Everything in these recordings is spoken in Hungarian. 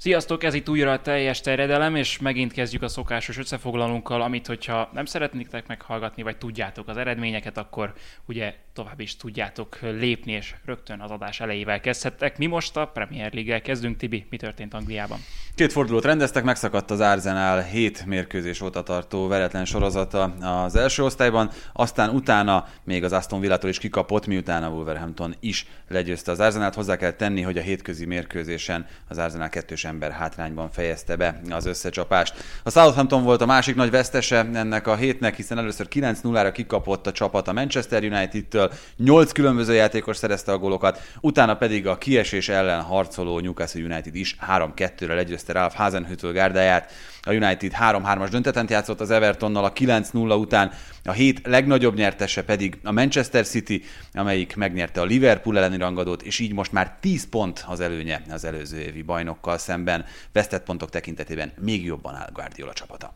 Sziasztok, ez itt újra a teljes terjedelem, és megint kezdjük a szokásos összefoglalónkkal, amit hogyha nem szeretnétek meghallgatni, vagy tudjátok az eredményeket, akkor ugye tovább is tudjátok lépni, és rögtön az adás elejével kezdhettek. Mi most a Premier League-el kezdünk. Tibi, mi történt Angliában? 2 fordulót rendeztek, megszakadt az Arsenal 7 mérkőzés óta tartó veretlen sorozata az első osztályban, aztán utána még az Aston Villától is kikapott, miután a Wolverhampton is legyőzte az Arsenalt. Hozzá kell tenni, hogy a hétközi mérkőzésen az Arsenal 2-s ember hátrányban fejezte be az összecsapást. A Southampton volt a másik nagy vesztese ennek a hétnek, hiszen először 9-0-ra kikapott a csapat a Manchester United-től, 8 különböző játékos szerezte a gólokat, utána pedig a kiesés ellen harcoló Newcastle United is 3-2-re legyőzte Ralph Hasenhüttl gárdáját. A United 3-3-as döntetlent játszott az Evertonnal a 9-0 után, a hét legnagyobb nyertese pedig a Manchester City, amelyik megnyerte a Liverpool elleni rangadót, és így most már 10 pont az előnye az előző évi bajnokkal szemben. Vesztett pontok tekintetében még jobban áll Guardiola csapata.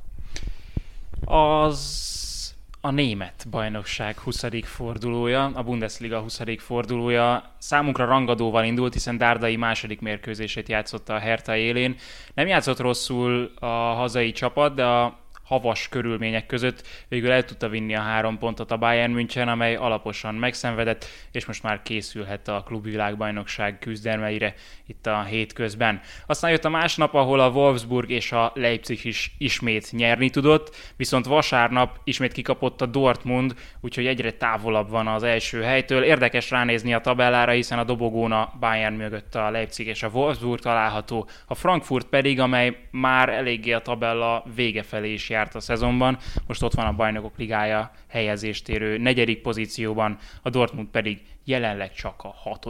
A német bajnokság 20. fordulója, a Bundesliga 20. fordulója számunkra rangadóval indult, hiszen Dárdai második mérkőzését játszotta a Hertha élén. Nem játszott rosszul a hazai csapat, de a havas körülmények között végül el tudta vinni a 3 pontot a Bayern München, amely alaposan megszenvedett, és most már készülhet a klubvilágbajnokság küzdelmeire itt a hétközben. Aztán jött a másnap, ahol a Wolfsburg és a Leipzig is ismét nyerni tudott, viszont vasárnap ismét kikapott a Dortmund, úgyhogy egyre távolabb van az első helytől. Érdekes ránézni a tabellára, hiszen a dobogón a Bayern mögött a Leipzig és a Wolfsburg található, a Frankfurt pedig, amely már eléggé a tabella vége felé is járt a szezonban, most ott van a Bajnokok Ligája helyezést érő 4. pozícióban, a Dortmund pedig jelenleg csak a 6.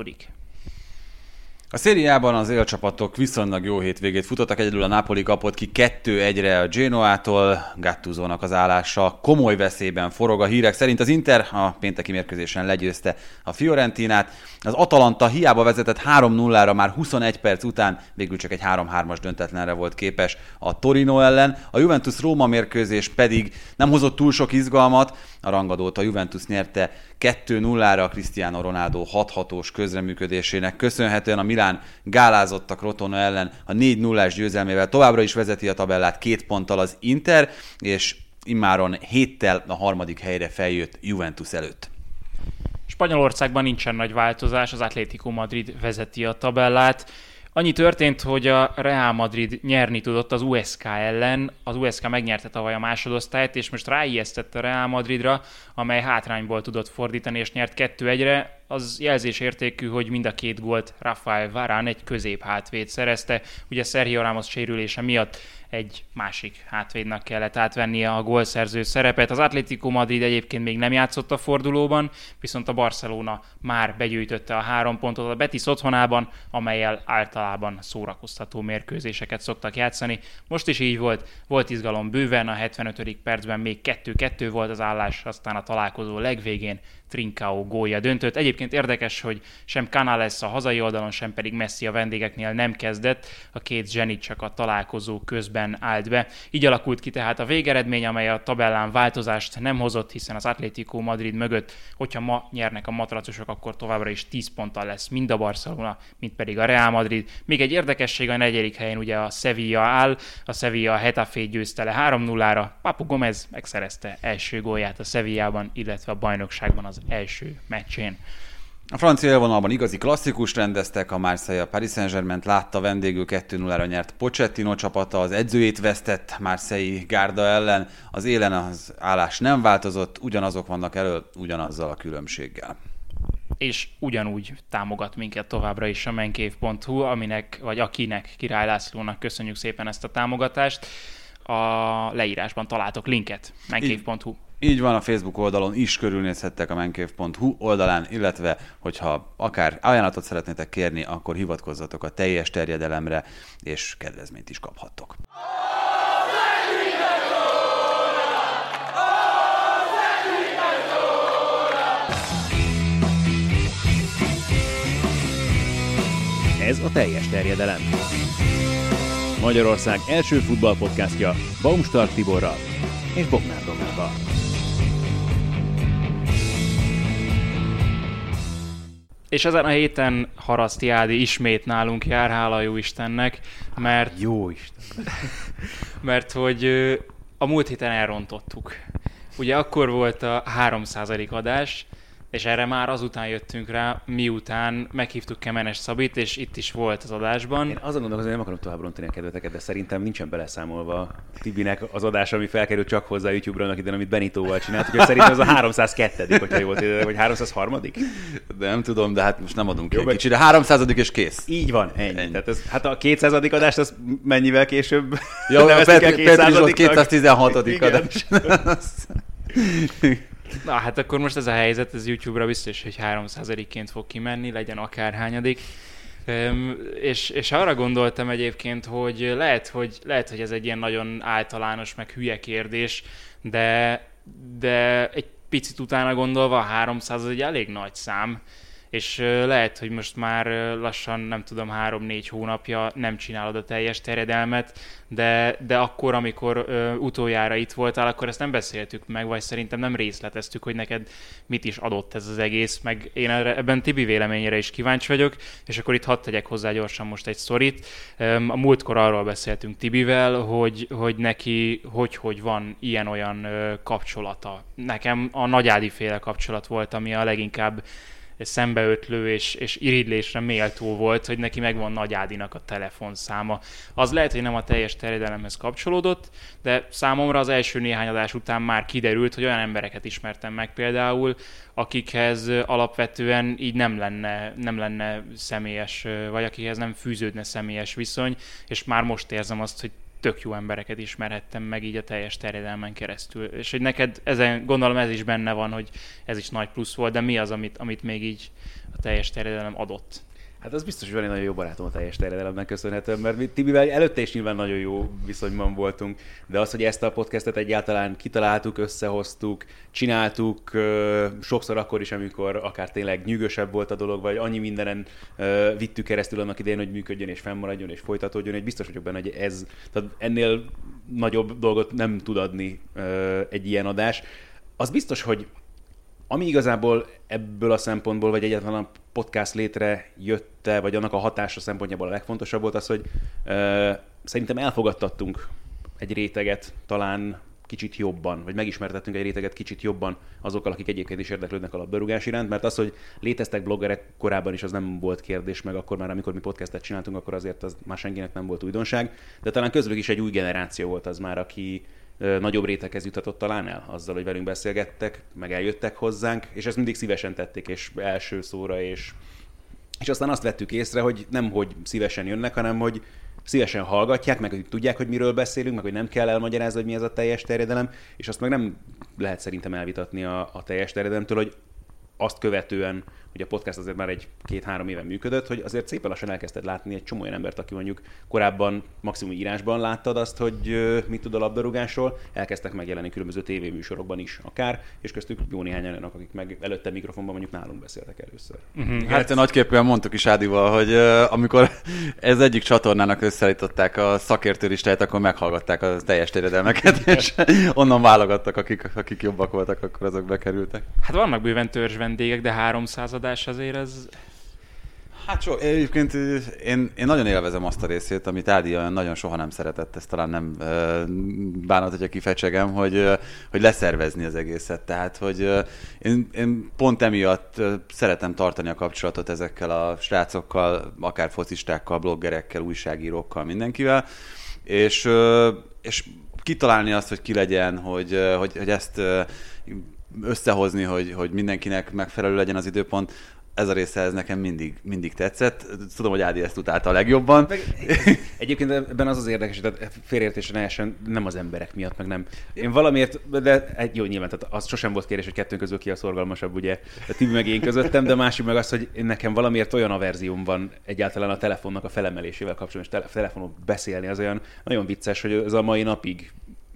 A szériában az élcsapatok viszonylag jó hétvégét futottak, egyedül a Napoli kapott ki 2-1-re a Genoától, Gattusónak az állása komoly veszélyben forog. A hírek szerint az Inter a pénteki mérkőzésen legyőzte a Fiorentinát, az Atalanta hiába vezetett 3-0-ra már 21 perc után, végül csak egy 3-3-as döntetlenre volt képes a Torino ellen, a Juventus-Róma mérkőzés pedig nem hozott túl sok izgalmat, a rangadót a Juventus nyerte 2-0-ra Cristiano Ronaldo 6-6-os közreműködésének köszönhetően. A Milán gálázott a Crotone ellen a 4-0-ás győzelmével, továbbra is vezeti a tabellát 2 ponttal az Inter, és immáron 7-tel a 3. helyre feljött Juventus előtt. Spanyolországban nincsen nagy változás, az Atlético Madrid vezeti a tabellát. Annyi történt, hogy a Real Madrid nyerni tudott az USK ellen, az USK megnyerte tavaly a másodosztályt, és most ráijesztett a Real Madridra, amely hátrányból tudott fordítani, és nyert 2-1-re. Az jelzésértékű, hogy mind a 2 gólt Rafael Varane, egy középhátvéd szerezte. Ugye Sergio Ramos sérülése miatt egy másik hátvédnak kellett átvennie a gólszerző szerepet. Az Atlético Madrid egyébként még nem játszott a fordulóban, viszont a Barcelona már begyűjtötte a 3 pontot a Betis otthonában, amellyel általában szórakoztató mérkőzéseket szoktak játszani. Most is így volt izgalom bőven, a 75. percben még 2-2 volt az állás, aztán a találkozó legvégén Trincao gólja döntött. Egyébként érdekes, hogy sem Canales a hazai oldalon, sem pedig Messi a vendégeknél nem kezdett, a 2 zseni csak a találkozó közben állt be. Így alakult ki tehát a végeredmény, amely a tabellán változást nem hozott, hiszen az Atlético Madrid mögött, hogyha ma nyernek a matracosok, akkor továbbra is 10 ponttal lesz mind a Barcelona, mind pedig a Real Madrid. Még egy érdekesség, a 4. helyen ugye a Sevilla áll, a Sevilla a Getafét győzte le 3-0-ra, Papu Gomez megszerezte első gólját a Sevillában, illetve a bajnokságban az első meccsén. A francia élvonalban igazi klasszikust rendeztek, a Marseille a Paris Saint-Germaint látta vendégül, 2-0-ra nyert Pochettino csapata, az edzőjét vesztett Marseille gárda ellen, az élen az állás nem változott, ugyanazok vannak elő, ugyanazzal a különbséggel. És ugyanúgy támogat minket továbbra is a mancave.hu, akinek, Király Lászlónak köszönjük szépen ezt a támogatást. A leírásban találtok linket, mancave.hu. Így van, a Facebook oldalon is körülnézhettek a mancave.hu oldalán, illetve hogyha akár ajánlatot szeretnétek kérni, akkor hivatkozzatok a teljes terjedelemre, és kedvezményt is kaphattok. Ez a teljes terjedelem. Magyarország első futballpodcastja Baumstark Tiborral és Bognár Domával. És ezen a héten Haraszti Ádi ismét nálunk jár, hála jó Istennek, mert... Jó Isten! Mert hogy a múlt héten elrontottuk. Ugye akkor volt a 3% adás, és erre már azután jöttünk rá, miután meghívtuk Kemenes Szabit, és itt is volt az adásban. Én azon gondolom, hogy nem akarom tovább rontani a kedveteket, de szerintem nincsen beleszámolva Tibinek az adás, ami felkerült csak hozzá YouTube-ra annak idején, amit Benitóval csinált. Úgyhogy szerintem ez a 302. hogyha jól tévedek, vagy 303. De nem tudom, de hát most nem adunk ki kicsit. 300. és kész. Így van, ennyi. Tehát ez, hát a 200. adást, az mennyivel később Ja, neveztük el Petri is volt 216. adás. Na hát akkor most ez a helyzet, ez YouTube-ra biztos, hogy 3%-ként fog kimenni, legyen akárhányadik. És arra gondoltam egyébként, hogy lehet, hogy ez egy ilyen nagyon általános, meg hülye kérdés, de egy picit utána gondolva a 300 az egy elég nagy szám, és lehet, hogy most már lassan, nem tudom, 3-4 hónapja nem csinálod a teljes terjedelmet, de akkor, amikor utoljára itt voltál, akkor ezt nem beszéltük meg, vagy szerintem nem részleteztük, hogy neked mit is adott ez az egész, meg én ebben Tibi véleményére is kíváncsi vagyok, és akkor itt hadd tegyek hozzá gyorsan most egy sztorit. A múltkor arról beszéltünk Tibivel, hogy neki hogy van ilyen-olyan kapcsolata. Nekem a Nagyádi féle kapcsolat volt, ami a leginkább szembeötlő és irigylésre méltó volt, hogy neki megvan Nagyádinak a telefonszáma. Az lehet, hogy nem a teljes terjedelemhez kapcsolódott, de számomra az első néhány adás után már kiderült, hogy olyan embereket ismertem meg például, akikhez alapvetően így nem lenne személyes, vagy akikhez nem fűződne személyes viszony, és már most érzem azt, hogy tök jó embereket ismerhettem meg így a teljes terjedelmen keresztül. És hogy neked gondolom ez is benne van, hogy ez is nagy plusz volt, de mi az, amit még így a teljes terjedelem adott? Hát az biztos, hogy van egy nagyon jó barátom a teljes terjedelemnek köszönhetően, mert mi Tibivel előtte is nyilván nagyon jó viszonyban voltunk, de az, hogy ezt a podcastet egyáltalán kitaláltuk, összehoztuk, csináltuk, sokszor akkor is, amikor akár tényleg nyűgösebb volt a dolog, vagy annyi mindenen vittük keresztül annak idején, hogy működjön és fennmaradjon és folytatódjon, hogy biztos vagyok benne, hogy tehát ennél nagyobb dolgot nem tud adni egy ilyen adás. Az biztos, hogy ami igazából ebből a szempontból, vagy egyáltalán a podcast létrejötte, vagy annak a hatása szempontjából a legfontosabb volt az, hogy szerintem elfogadtattunk egy réteget talán kicsit jobban, vagy megismertettünk egy réteget kicsit jobban azokkal, akik egyébként is érdeklődnek a labdarúgás iránt, mert az, hogy léteztek bloggerek korábban is, az nem volt kérdés, meg akkor már, amikor mi podcastet csináltunk, akkor azért az már senkinek nem volt újdonság, de talán közülük is egy új generáció volt az már, aki nagyobb réteghez juthatott talán el azzal, hogy velünk beszélgettek, meg eljöttek hozzánk, és ezt mindig szívesen tették, és első szóra, és aztán azt vettük észre, hogy nem hogy szívesen jönnek, hanem hogy szívesen hallgatják, meg hogy tudják, hogy miről beszélünk, meg hogy nem kell elmagyarázni, hogy mi ez a teljes terjedelem, és azt meg nem lehet szerintem elvitatni a teljes terjedelemtől, hogy azt követően, hogy a podcast azért már egy 2-3 éve működött, hogy azért szépen lassan elkezdted látni egy csomó olyan embert, aki mondjuk korábban maximum írásban láttad azt, hogy mit tud a labdarúgásról, elkezdtek megjelenni különböző tévéműsorokban is akár, és köztük jó néhány olyanok, akik meg előtte mikrofonban mondjuk nálunk beszéltek először. Hát nagyképpen mondtuk is Ádival, hogy amikor ez egyik csatornának összeállították a szakértő listáját, akkor meghallgatták a teljes terjedelmeket, és onnan válogattak, akik jobbak voltak, akkor azok bekerültek. Hát vannak bőven törzs vendégek, de 300 adás azért ez... Hát egyébként én nagyon élvezem azt a részét, amit Ádi nagyon soha nem szeretett, ezt talán nem bánat, hogyha kifecsegem, hogy leszervezni az egészet. Tehát, hogy én pont emiatt szeretem tartani a kapcsolatot ezekkel a srácokkal, akár focistákkal, bloggerekkel, újságírókkal, mindenkivel, és kitalálni azt, hogy ki legyen, hogy ezt összehozni, hogy mindenkinek megfelelő legyen az időpont, ez a része ez nekem mindig tetszett. Tudom, hogy Ádi ezt utálta a legjobban. Egyébként ebben az érdekes, hogy félreértésre ne essen, nem az emberek miatt, meg nem. Én valamiért, de jó, nyilván, tehát az sosem volt kérdés, hogy kettőnk közül ki a szorgalmasabb, ugye, a Tibi meg én közöttem, de másik meg az, hogy nekem valamiért olyan averzióm van egyáltalán a telefonnak a felemelésével kapcsolatban, és telefonon beszélni az olyan nagyon vicces, hogy ez a mai napig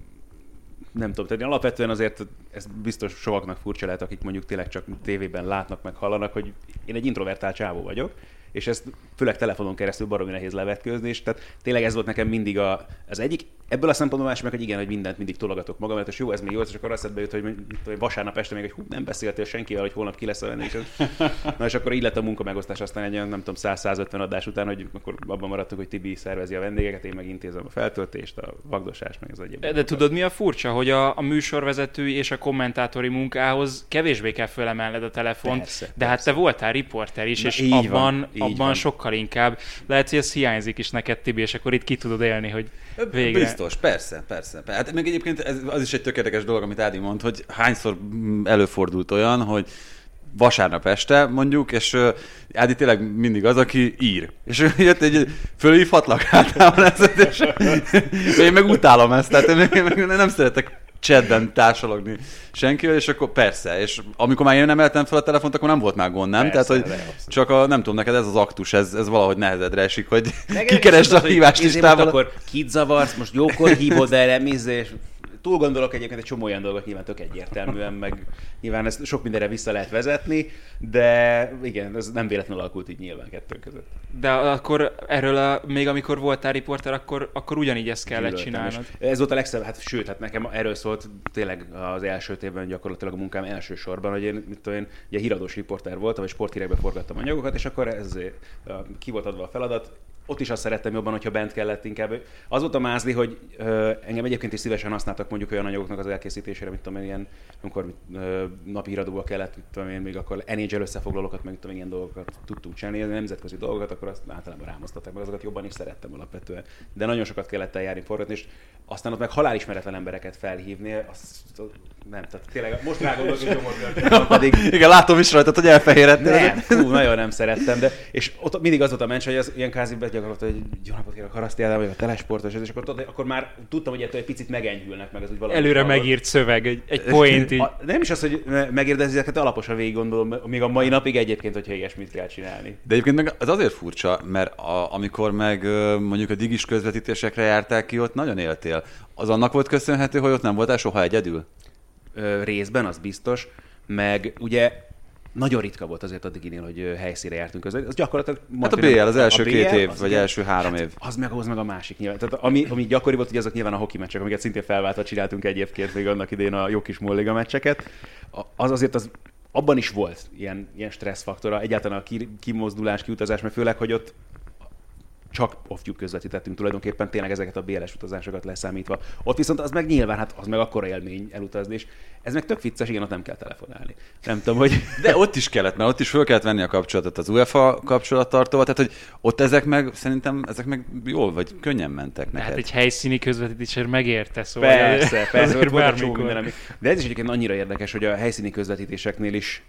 nem tudom, tehát alapvetően azért ez biztos sokaknak furcsa lehet, akik mondjuk tényleg csak tévében látnak, meg hallanak, hogy én egy introvertált csávó vagyok, és ezt főleg telefonon keresztül baromi nehéz levetkőzni, és tehát tényleg ez volt nekem mindig az egyik ebből a szempontból másik meg, hogy igen, hogy mindent mindig tologatok magam, mert jó, ez még jó, és akkor eszedbe jut, hogy vasárnap este még, hogy nem beszéltél senkivel, hogy holnap ki lesz a vendég. Na és akkor így lett a munkamegosztás aztán egy olyan, nem tudom, 100-150 adás után, hogy akkor abban maradtunk, hogy Tibi szervezi a vendégeket, én meg intézem a feltöltést, a vagdosást, meg az egyéb. De tudod, mi a furcsa, hogy a műsorvezetői és a kommentátori munkához kevésbé kell fölemelned a telefont, persze. Hát te voltál riporter is, és abban sokkal inkább. Lehet, hogy ez hiányzik is neked, Tibi, és akkor itt ki tudod élni, hogy végre. Biztos, persze. Hát meg egyébként az is egy tökéletes dolog, amit Ádi mond, hogy hányszor előfordult olyan, hogy vasárnap este mondjuk, és Ádi tényleg mindig az, aki ír. És jött egy fölhívhatlak általában és én meg utálom ezt, tehát én meg nem szeretek chatben társalogni senkivel, és akkor persze, és amikor már én nem emeltem fel a telefont, akkor nem volt már gond, nem? Persze, tehát, hogy csak nem tudom, neked ez az aktus, ez valahogy nehezedre esik, hogy kikeresd a hívást listával. Akkor kit zavarsz, most jókor hívod el, és túl gondolok egyébként egy csomó olyan dolgot nyilván tök egyértelműen, meg nyilván ezt sok mindenre vissza lehet vezetni, de igen, ez nem véletlenül alakult így nyilván kettőnk között. De akkor erről még amikor voltál riporter, akkor ugyanígy ezt kellett csinálnod. Ez volt a legszebb, sőt, nekem erről szólt tényleg az első évben gyakorlatilag a munkám elsősorban, hogy én ugye híradós riporter voltam, vagy sporthírekbe forgattam anyagokat, és akkor ki volt adva a feladat. Ott is azt szerettem jobban, hogyha bent kellett inkább. Az volt a mázli, hogy engem egyébként is szívesen használtak mondjuk olyan anyagoknak az elkészítésére, mint tudom én, ilyen, amikor napi híradóba kellett, mit tudom én, még akkor NHL összefoglalókat, meg tudom, ilyen dolgokat tudtunk csinálni, nemzetközi dolgokat, akkor azt általában rámoztattak, meg azokat jobban is szerettem alapvetően. De nagyon sokat kellett eljárni, forgatni, és aztán ott meg halálismeretlen embereket felhívni, nem, tehát tényleg most rágondolok, hogy gyomorgörténet pedig... Igen, látom is rajtad, hogy elfehéredtél. Nem, nagyon nem szerettem, de és ott mindig az volt a mencs, hogy az ilyen kázi begyakorlott, hogy jó napot kérek, Haraszti Ádám, vagy a telesportos, és akkor már tudtam, hogy ettől egy picit megenyhülnek meg az, hogy valami. Előre megírt szöveg, egy point így. Nem is az, hogy megérdezi, ezeket alaposan végig gondolom, még a mai napig egyébként, hogyha ilyesmit kell csinálni. De egyébként meg az azért furcsa, mert amikor meg mondjuk a digis közvetítésekre jártál ki, ott nagyon éltél. Az annak volt köszönhető, hogy ott nem voltál soha egyedül? Részben, az biztos, meg ugye nagyon ritka volt azért addiginél, hogy helyszínre jártunk között. Az gyakorlatilag... Hát a BL az első 2 év, vagy első 3 év. Az meg a másik nyilván. Tehát ami gyakori volt, ugye azok nyilván a hoki meccsek, amiket szintén felváltva csináltunk egyébként még annak idején a jó kis molliga meccseket. Az azért abban is volt ilyen stresszfaktora, egyáltalán a kimozdulás, kiutazás, mert főleg, hogy ott csak off-tube közvetítettünk tulajdonképpen tényleg ezeket a BLS utazásokat leszámítva. Ott viszont az meg nyilván, hát az meg akkora élmény elutazni, és ez meg tök vicces, igen, ott nem kell telefonálni. Nem tudom, hogy... De ott is kellett, mert ott is föl kellett venni a kapcsolatot az UEFA kapcsolattartóval, tehát hogy ott ezek meg jól vagy könnyen mentek neked. Hát egy helyszíni közvetítésért megérte, szóval... Persze, ott volt a csomó minden, de ez is egyébként annyira érdekes, hogy a helyszíni közvetítéseknél is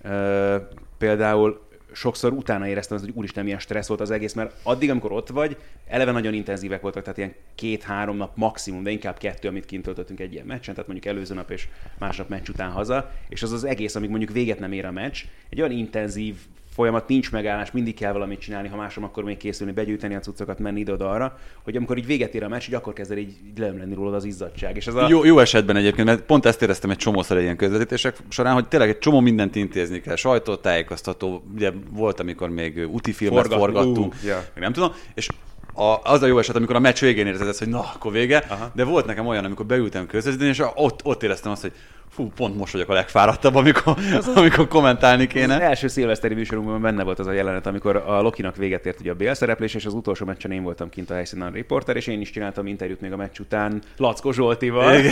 például sokszor utána éreztem azt, hogy úristen, milyen stressz volt az egész, mert addig, amikor ott vagy, eleve nagyon intenzívek voltak, tehát ilyen 2-3 nap maximum, de inkább 2, amit kint töltöttünk egy ilyen meccsen, tehát mondjuk előző nap és másnap meccs után haza, és az egész, amíg mondjuk véget nem ér a meccs, egy olyan intenzív folyamat, nincs megállás, mindig kell valamit csinálni, ha másom, akkor még készülni, begyűjteni a cuccokat, menni ide-oda-arra, hogy amikor így véget ér a meccs, hogy akkor kezd el így leömleni rólad az izzadság. És ez jó esetben egyébként, mert pont ezt éreztem egy csomószor egy ilyen közvetítések során, hogy tényleg egy csomó mindent intézni kell, sajtótájékoztató, ugye volt, amikor még útifilmet forgattunk, nem tudom, és az a jó eset, amikor a meccs végén érzed, hogy na, akkor vége, aha. De volt nekem olyan, amikor beültem közvetíteni, és ott éreztem azt, hogy pont most vagyok a legfáradtabb, amikor kommentálni kéne. Az első szilveszteri műsorunkban benne volt az a jelenet, amikor a Lokinak véget ért ugye a BL szereplés, és az utolsó meccsen én voltam kint a helyszínen riporter, és én is csináltam interjút még a meccs után Lackó Zsoltival.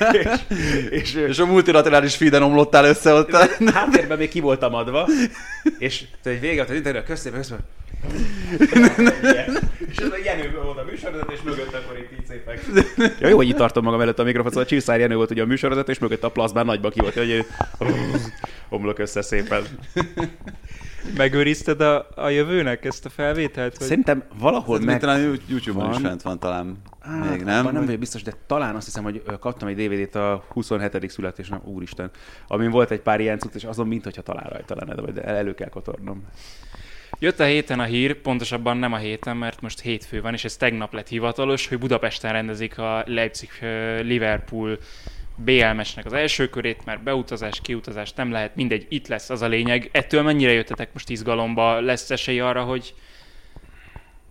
és a multilaterális feeden omlottál össze ott. Háttérben még ki voltam adva, és egy vége az interjú, köszönöm. És ez a Jenő volt a műsorvezető, és mögött akkor itt szépek. Ja, jó, hogy itt tartom magam előtt a mikrofon, szóval Csiszár Jenő volt ugye a műsorvezető, és mögött a plaszbán nagyba ki volt, hogy omlok össze szépen. Megőrizted a jövőnek ezt a felvételt? Vagy? Szerintem valahol meg... Talán YouTube-on is fent van talán. Még nem? Nem vagyok biztos, de talán azt hiszem, hogy kaptam egy DVD-t a 27. születésnap, úristen, amin volt egy pár ilyen cucc, és azon minthogyha talán rajta lenne, de elő kell kotornom. Jött a héten a hír, pontosabban nem a héten, mert most hétfő van, és ez tegnap lett hivatalos, hogy Budapesten rendezik a Leipzig-Liverpool BL meccsnek az első körét, mert beutazás, kiutazás nem lehet, mindegy, itt lesz az a lényeg. Ettől mennyire jöttetek most izgalomba? Lesz esély arra, hogy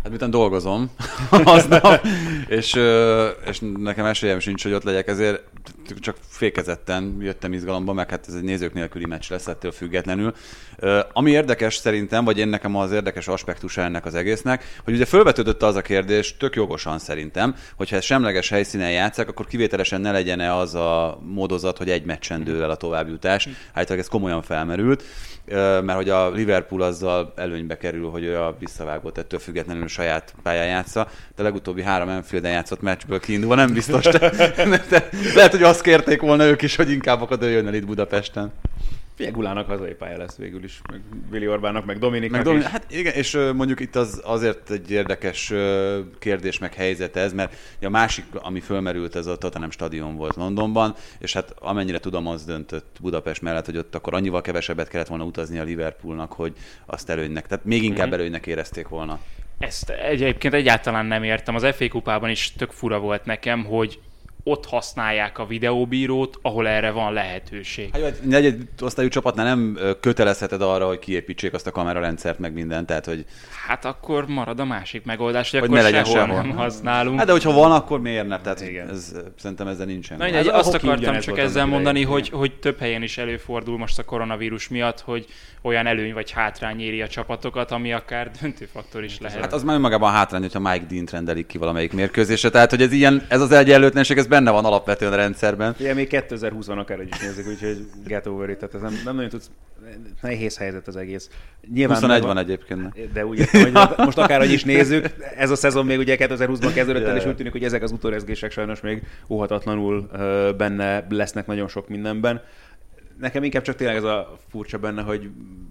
Hát miután dolgozom aznap, és nekem esélyem sincs, hogy ott legyek, ezért csak fékezetten jöttem izgalomba, meg hát ez egy nézők nélküli meccs lesz ettől függetlenül. Ami érdekes szerintem, vagy én nekem az érdekes aspektusa ennek az egésznek, hogy ugye fölvetődött az a kérdés, tök jogosan szerintem, hogyha ez semleges helyszínen játszák, akkor kivételesen ne legyen az a módozat, hogy egy meccsen dől el a továbbjutás. Állítólag ez komolyan felmerült, mert hogy a Liverpool azzal előnybe kerül, hogy ő a visszavágott ettől függetlenül a saját pályán játsza, de legutóbbi 3 Anfielden játszott meccsből kiindulva nem biztos. De lehet, hogy azt kérték volna ők is, hogy inkább akkor dőljön el itt Budapesten. Gulának hazai pálya lesz végül is, meg Vili Orbánnak, meg Dominiknak is. Hát igen, és mondjuk itt azért egy érdekes kérdés meg helyzet ez, mert a másik, ami fölmerült, ez a Tottenham stadion volt Londonban, és hát amennyire tudom, az döntött Budapest mellett, hogy ott akkor annyival kevesebbet kellett volna utazni a Liverpoolnak, hogy azt előnynek, tehát még inkább előnynek érezték volna. Ezt egyébként egyáltalán nem értem. Az FA kupában is tök fura volt nekem, hogy ott használják a videóbírót, ahol erre van lehetőség. Hát egy osztályú csapatnál nem kötelezheted arra, hogy kiépítsék azt a kamerarendszert, meg mindent, tehát hogy... Hát akkor marad a másik megoldás, hogy akkor ne legyen sehol nem használunk. Hát de hogyha van, akkor miért nem? Tehát szerintem ezzel nincsen. Na, hát, azt akartam csak ezzel mondani, hogy több helyen is előfordul most a koronavírus miatt, hogy olyan előny vagy hátrány éri a csapatokat, ami akár döntő faktor is lehet. Hát az már önmagában hátrány, hogyha Mike Dean-t rendelik ki valamelyik mérkőzésre, tehát hogy ez az egyenlőtlenség, ez benne van alapvetően a rendszerben. Ugye még 2020-ban akár is nézzük, úgyhogy get over it, tehát ez nem nagyon tudsz, nehéz helyzet az egész. Nyilván 21 van egyébként. De úgy értem, hogy most akárhogy is nézzük, ez a szezon még ugye 2020-ban kezdődött el, és úgy tűnik, hogy ezek az utórezgések sajnos még óhatatlanul benne lesznek nagyon sok mindenben. Nekem inkább csak tényleg ez a furcsa benne, hogy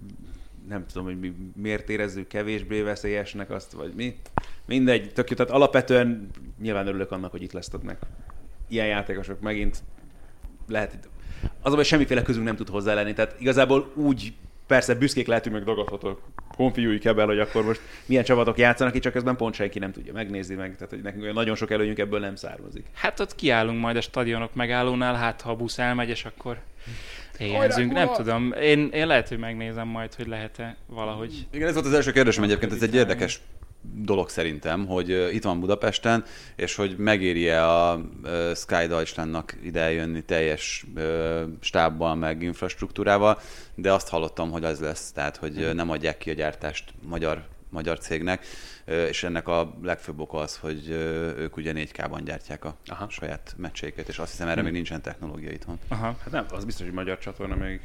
nem tudom, hogy miért érezzük kevésbé veszélyesnek azt, vagy mi. Mindegy, tök jó. Tehát alapvetően nyilván örülök annak, hogy itt lesztek ilyen játékosok megint. Lehet, az, hogy semmiféle közünk nem tud hozzá lenni. Tehát igazából úgy persze büszkék lehetünk, meg dagadhatok konfiúi kebel, hogy akkor most milyen csapatok játszanak, itt csak közben pont senki nem tudja megnézni meg. Tehát, hogy nekünk olyan nagyon sok előnyünk ebből nem származik. Hát ott kiállunk majd a stadionok megállónál, hát ha a busz elmegy, és akkor éjjelzünk. Nem tudom, én lehet, hogy megnézem majd, hogy lehet-e valahogy. Igen, ez volt az első kérdésem egyébként, ez egy érdekes dolog szerintem, hogy itt van Budapesten, és hogy megéri-e a Sky Deutschlandnak ide eljönni teljes stábbal, meg infrastruktúrával, de azt hallottam, hogy az lesz, tehát hogy nem adják ki a gyártást magyar cégnek, és ennek a legfőbb oka az, hogy ők ugye 4K-ban gyártják a saját meccseiket, és azt hiszem erre még nincsen technológia itthon. Hát nem, az biztos, hogy magyar csatorna még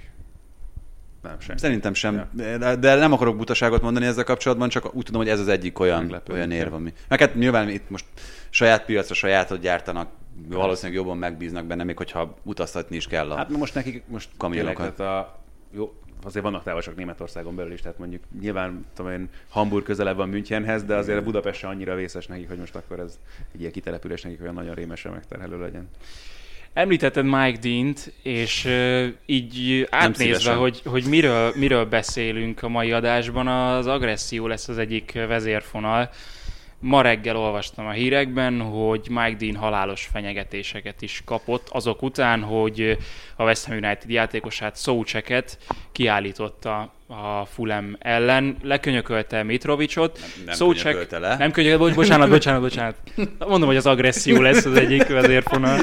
nem sem. Szerintem sem, de nem akarok butaságot mondani ezzel kapcsolatban, csak úgy tudom, hogy ez az egyik olyan érv, ami... Meg hát nyilván itt most saját piacra sajátot gyártanak, valószínűleg jobban megbíznak benne, még hogyha utaztatni is kell a hát most nekik kamionokat. Jó, azért vannak távolságok Németországon belül is, tehát mondjuk nyilván tudom én, Hamburg közelebb van Münchenhez, de azért a Budapest sem annyira vészes nekik, hogy most akkor ez egy ilyen kitelepülés nekik olyan nagyon rémesen megterhelő legyen. Említetted Mike Dean-t, és így átnézve, hogy miről beszélünk a mai adásban, az agresszió lesz az egyik vezérfonal. Ma reggel olvastam a hírekben, hogy Mike Dean halálos fenyegetéseket is kapott azok után, hogy a West Ham United játékosát, Součeket kiállította a Fulham ellen, lekönyökölte Mitrovićot. Nem könyökölte le. Nem könyökölte, bocsánat. Mondom, hogy az agresszió lesz az egyik vezérfonal.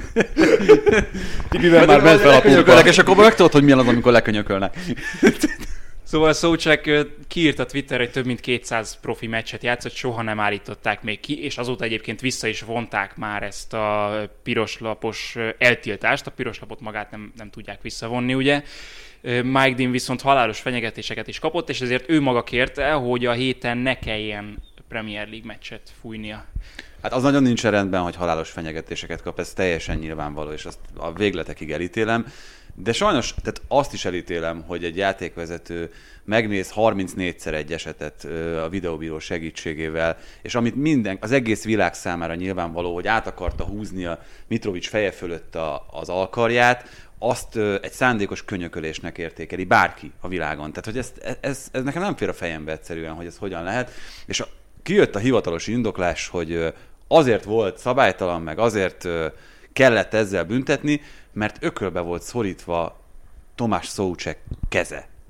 Tibivel már ment fel a pumpal. És akkor megtudod, hogy milyen az, amikor lekönyökölnek. Szóval Souček kiírt a Twitterre, hogy több mint 200 profi meccset játszott, soha nem állították még ki, és azóta egyébként vissza is vonták már ezt a piroslapos eltiltást. A piroslapot magát nem tudják visszavonni, ugye. Mike Dean viszont halálos fenyegetéseket is kapott, és ezért ő maga kérte, hogy a héten ne kelljen Premier League meccset fújnia. Hát az nagyon nincs rendben, hogy halálos fenyegetéseket kap, ez teljesen nyilvánvaló, és azt a végletekig elítélem. De sajnos tehát azt is elítélem, hogy egy játékvezető megnéz 34-szer egy esetet a videóbíró segítségével, és amit az egész világ számára nyilvánvaló, hogy át akarta húzni a Mitrović feje fölött az alkarját, azt egy szándékos könyökölésnek értékeli bárki a világon. Tehát, hogy ez nekem nem fér a fejembe egyszerűen, hogy ez hogyan lehet. És kijött a hivatalos indoklás, hogy azért volt szabálytalan, meg azért kellett ezzel büntetni, mert ökölbe volt szorítva Tomás Souček keze.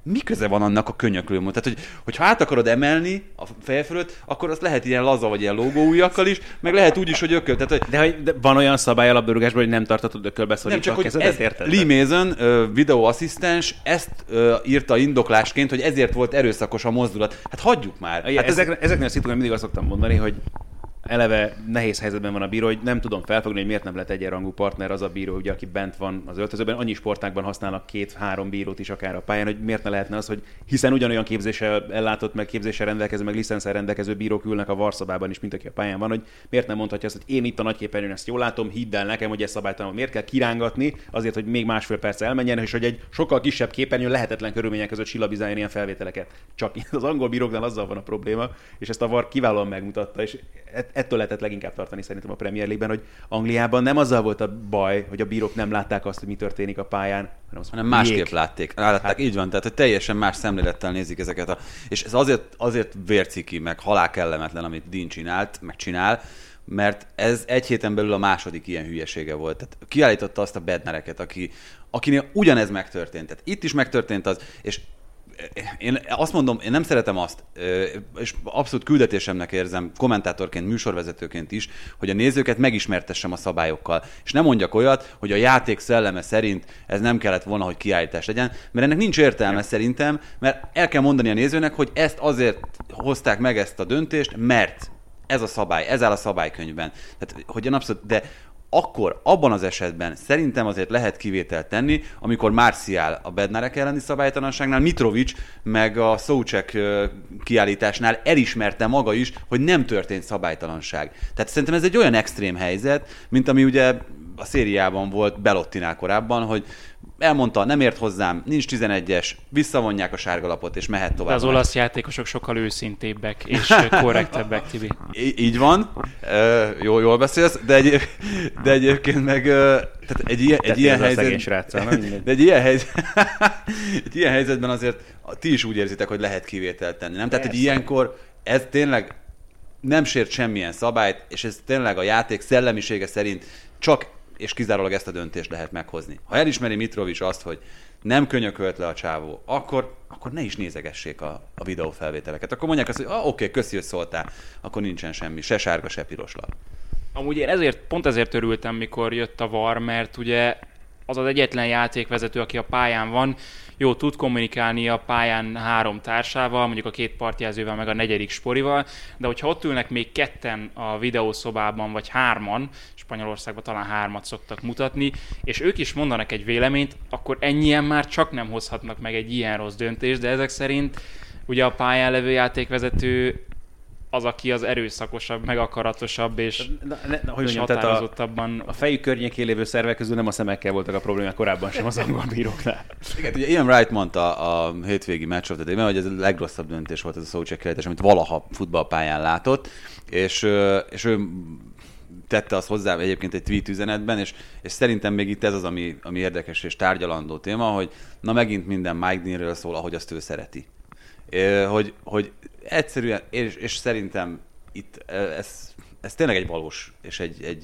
mi köze van annak a könyöklőmű? Tehát, hogyha át akarod emelni a feje fölött, akkor azt lehet ilyen laza vagy ilyen logóujjakkal is, meg lehet úgy is, hogy ököl. Tehát, de van olyan szabály a labdarúgásban, hogy nem tartatod ökölbeszorítva a kezedet, érted? Lee Mason, videóasszisztens, ezt írta indoklásként, hogy ezért volt erőszakos a mozdulat. Hát hagyjuk már. Hát ezeknél a szituációkban mindig azt szoktam mondani, hogy eleve nehéz helyzetben van a bíró, hogy nem tudom felfogni, hogy miért nem lett egyenrangú partner az a bíró, ugye, aki bent van az öltözőben. Annyi sportágban használnak 2-3 bírót is akár a pályán, hogy miért ne lehetne az, hogy hiszen ugyanolyan képzéssel ellátott, meg képzéssel rendelkező, meg licenszel rendelkező bírók ülnek a varszobában is, mint aki a pályán van, hogy miért nem mondhatja azt, hogy én itt a nagyképernyőn ezt jól látom, hidd el nekem, hogy ez szabálytalan, miért kell kirángatni azért, hogy még másfél perc elmenjen, és hogy egy sokkal kisebb képernyőn lehetetlen körülmények között sillabizálni ilyen felvételeket. Csak az angol bíróknál azzal van a probléma, és ezt a VAR kiválóan megmutatta, és ettől lehetett leginkább tartani szerintem a Premier League-ben, hogy Angliában nem azzal volt a baj, hogy a bírók nem látták azt, hogy mi történik a pályán, hanem másképp látták. Hát, így van, tehát hogy teljesen más szemlélettel nézik ezeket és ez azért vérciki, meg halálkellemetlen, amit Dean csinál, mert ez egy héten belül a második ilyen hülyesége volt. Tehát kiállította azt a Bednareket, akinél ugyanez megtörtént. Tehát itt is megtörtént az, és én azt mondom, én nem szeretem azt, és abszolút küldetésemnek érzem, kommentátorként, műsorvezetőként is, hogy a nézőket megismertessem a szabályokkal. És nem mondjak olyat, hogy a játék szelleme szerint ez nem kellett volna, hogy kiállítás legyen, mert ennek nincs értelme szerintem, mert el kell mondani a nézőnek, hogy ezt azért hozták meg ezt a döntést, mert ez a szabály, ez áll a szabálykönyvben. Tehát, hogy abszolút, de akkor abban az esetben szerintem azért lehet kivételt tenni, amikor Martial a Bednarek elleni szabálytalanságnál, Mitrovic meg a Souček kiállításnál elismerte maga is, hogy nem történt szabálytalanság. Tehát szerintem ez egy olyan extrém helyzet, mint ami ugye a szériában volt Belottinál korábban, hogy elmondta, nem ért hozzám, nincs 11-es, visszavonják a sárgalapot, és mehet tovább. De az olasz játékosok sokkal őszintébbek és korrektebbek, Tibi. Így van, jól beszélsz, de egyébként meg tehát egy ilyen helyzetben azért ti is úgy érzitek, hogy lehet kivételt tenni, nem? Tehát egy ilyenkor ez tényleg nem sért semmilyen szabályt, és ez tényleg a játék szellemisége szerint csak és kizárólag ezt a döntést lehet meghozni. Ha elismeri Mitrovic azt, hogy nem könyökölt le a csávó, akkor ne is nézegessék a videófelvételeket. Akkor mondják azt, hogy oké, köszi, hogy szóltál, akkor nincsen semmi, se sárga, se piros lap. Amúgy én pont ezért örültem, mikor jött a VAR, mert ugye az az egyetlen játékvezető, aki a pályán van, jó, tud kommunikálni a pályán 3 társával, mondjuk a 2 partjelzővel, meg a 4. Sporival, de hogyha ott ülnek még 2 a videószobában, vagy 3-an, Spanyolországban talán 3-at szoktak mutatni, és ők is mondanak egy véleményt, akkor ennyien már csak nem hozhatnak meg egy ilyen rossz döntést, de ezek szerint ugye a pályán levő játékvezető az, aki az erőszakosabb, meg akaratosabb, és határozottabban... A fejük környékén lévő szervek közül nem a szemekkel voltak a problémák korábban sem az angol bíróknál. Igen, ugye Ian Wright mondta a hétvégi Match of the Day-ben, hogy ez a legrosszabb döntés volt ez a Souček kiállítás, amit valaha futballpályán látott, és ő tette azt hozzá egyébként egy tweet üzenetben, és szerintem még itt ez az, ami érdekes és tárgyalandó téma, hogy na megint minden Mike Deanről szól, ahogy azt ő szereti. Hogy egyszerűen, és szerintem itt ez tényleg egy valós, és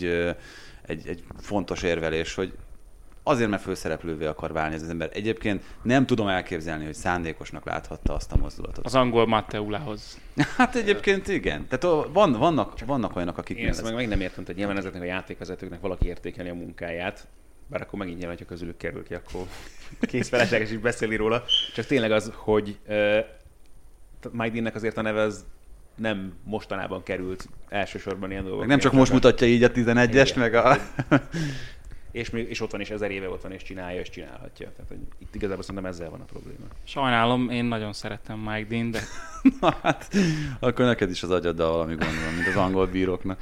egy fontos érvelés, hogy azért, mert főszereplővé akar válni ez az ember. Egyébként nem tudom elképzelni, hogy szándékosnak láthatta azt a mozdulatot. Az angol Matteulához. Hát egyébként igen. Tehát vannak olyanok, akik... Én ezt meg nem értem, hogy nyilván ezeknek a játékvezetőknek valaki értékeli a munkáját, bár akkor megint nyilván, hogyha közülük kerül ki, akkor kész felesleges is beszélni róla. Csak tényleg az, hogy Mike Deannek azért a neve az nem mostanában került elsősorban ilyen dolgok. Nem csak most mutatja így a 11-est, meg a... És ott van, és 1000 éve ott van, és csinálja, és csinálhatja. Tehát hogy itt igazából szerintem ezzel van a probléma. Sajnálom, én nagyon szeretem Mike Dean, de... Na hát, akkor neked is az agyaddal valami gond van, mint az angol bíróknak.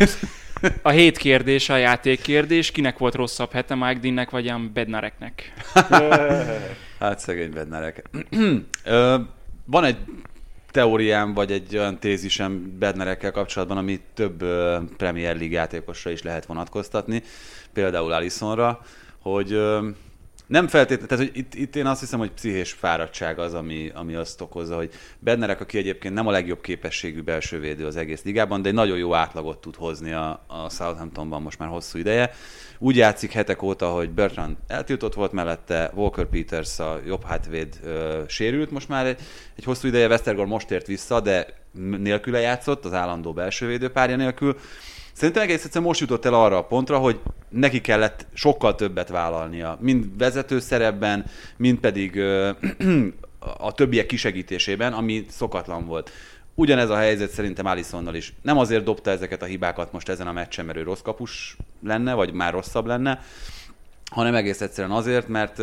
A 7 kérdés, a játékkérdés. Kinek volt rosszabb hete, Mike Deannek vagy a Bednareknek? Hát szegény Bednarek. Van egy teóriám, vagy egy olyan tézisem Bednarekkel kapcsolatban, ami több Premier League játékosra is lehet vonatkoztatni, például Alissonra, hogy Nem feltétlenül, tehát hogy itt én azt hiszem, hogy pszichés fáradtság az, ami azt okozza, hogy Bednarek, aki egyébként nem a legjobb képességű belsővédő az egész ligában, de egy nagyon jó átlagot tud hozni a Southamptonban most már hosszú ideje. Úgy játszik hetek óta, hogy Bertrand eltiltott volt mellette, Walker Peters a jobb hátvéd sérült most már egy hosszú ideje, Westergaard most ért vissza, de nélküle játszott, az állandó belsővédő párja nélkül. Szerintem egész egyszerűen most jutott el arra a pontra, hogy neki kellett sokkal többet vállalnia, mind vezető szerepben, mind pedig a többiek kisegítésében, ami szokatlan volt. Ugyanez a helyzet szerintem Alissonnal is. Nem azért dobta ezeket a hibákat most ezen a meccsen, mert ő rossz kapus lenne, vagy már rosszabb lenne, hanem egész egyszerűen azért, mert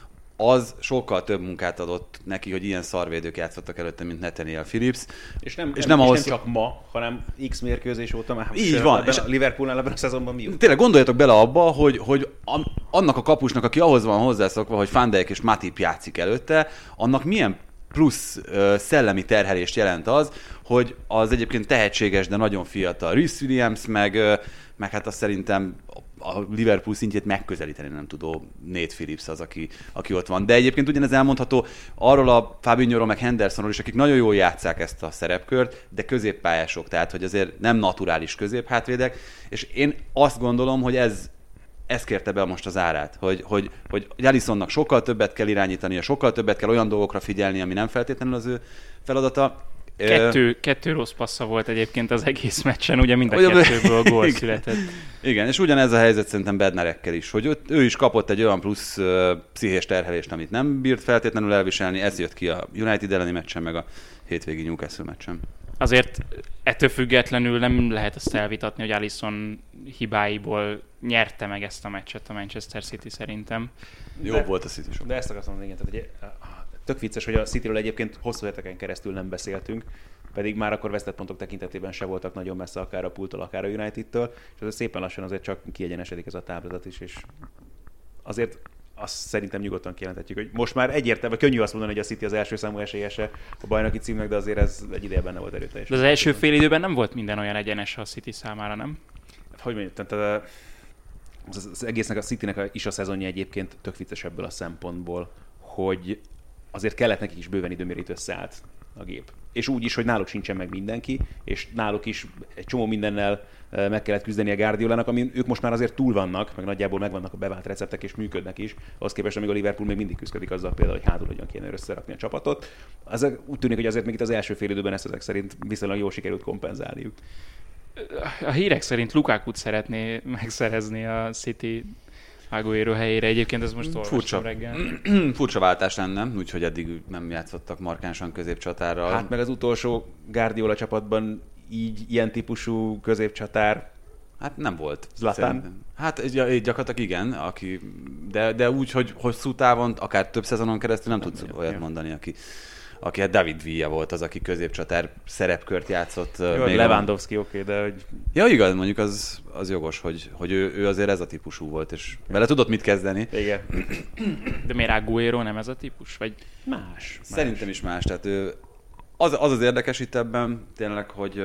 az sokkal több munkát adott neki, hogy ilyen szarvédők játszottak előtte, mint Nathaniel Phillips. És nem csak ma, hanem X mérkőzés óta már. Így van. És a Liverpoolnál ebben a szezonban mi? Tényleg gondoljatok bele abba, hogy annak a kapusnak, aki ahhoz van hozzászokva, hogy Van Dijk és Matip játszik előtte, annak milyen plusz szellemi terhelést jelent az, hogy az egyébként tehetséges, de nagyon fiatal Reece Williams, meg hát azt szerintem a Liverpool szintjét megközelíteni nem tudó Nate Phillips az, aki ott van. De egyébként ugyanez elmondható arról a Fabinhoról, meg Hendersonról is, akik nagyon jól játsszák ezt a szerepkört, de középpályások, tehát hogy azért nem naturális középhátvédek, és én azt gondolom, hogy ez kérte be most az árát, hogy Alissonnak sokkal többet kell irányítania, sokkal többet kell olyan dolgokra figyelni, ami nem feltétlenül az ő feladata. Kettő rossz passza volt egyébként az egész meccsen, ugye mind a kettőből gól született. Igen, és ugyanez a helyzet szerintem Bednarekkel is, hogy ő is kapott egy olyan plusz pszichés terhelést, amit nem bírt feltétlenül elviselni, ez jött ki a United elleni meccsen, meg a hétvégi Newcastle meccsen. Azért ettől függetlenül nem lehet azt elvitatni, hogy Alisson hibáiból nyerte meg ezt a meccset a Manchester City szerintem. Jobb volt a City sok. De ezt akartam mondani, igen, tehát tök vicces, hogy a Cityről egyébként hosszú heteken keresztül nem beszéltünk, pedig már akkor vesztett pontok tekintetében se voltak nagyon messze akár a Pooltól, akár a United-től, és azért szépen lassan azért csak kiegyenesedik ez a táblázat is, és azért azt szerintem nyugodtan kijelenthetjük, hogy most már egyértelmű, könnyű azt mondani, hogy a City az első számú esélyese a bajnoki címnek, de azért ez egy ideje benne volt erőteljes. De az első fél időben nem volt minden olyan egyenes a City számára, nem? Hogy mondjuk, tehát az egésznek a Citynek is a szezonja egyébként tök vicces ebből a szempontból, hogy azért kellett nekik is bőven idő, mire itt összeállt a gép. És úgy is, hogy náluk sincsen meg mindenki, és náluk is egy csomó mindennel meg kellett küzdeni a Guardiolának, amin ők most már azért túl vannak, meg nagyjából megvannak a bevált receptek, és működnek is. Ahhoz képest, amíg a Liverpool még mindig küzdik azzal például, hogy hátul hogyan kéne összerakni a csapatot. Az úgy tűnik, hogy azért még itt az első fél időben ezt ezek szerint viszonylag jól sikerült kompenzálniuk. A hírek szerint Lukakut szeretné megszerezni a City Agüero helyére. Egyébként ez most olvastam reggel. Furcsa váltás lenne, úgyhogy eddig nem játszottak markánsan középcsatárral. Hát meg az utolsó Guardiola csapatban ilyen típusú középcsatár. Hát nem volt. Zlatan? Hát gyakorlatilag igen, de úgy, hogy hosszú távon, akár több szezonon keresztül nem tudsz olyat mondani, aki hát David Villa volt az, aki középcsatár szerepkört játszott. Jó, Lewandowski oké, de hogy... Ja, igaz, mondjuk az jogos, hogy ő azért ez a típusú volt, és vele tudott mit kezdeni. Igen. De miért Agüero nem ez a típus? Vagy más? Szerintem is más. Tehát az érdekes itt ebben tényleg, hogy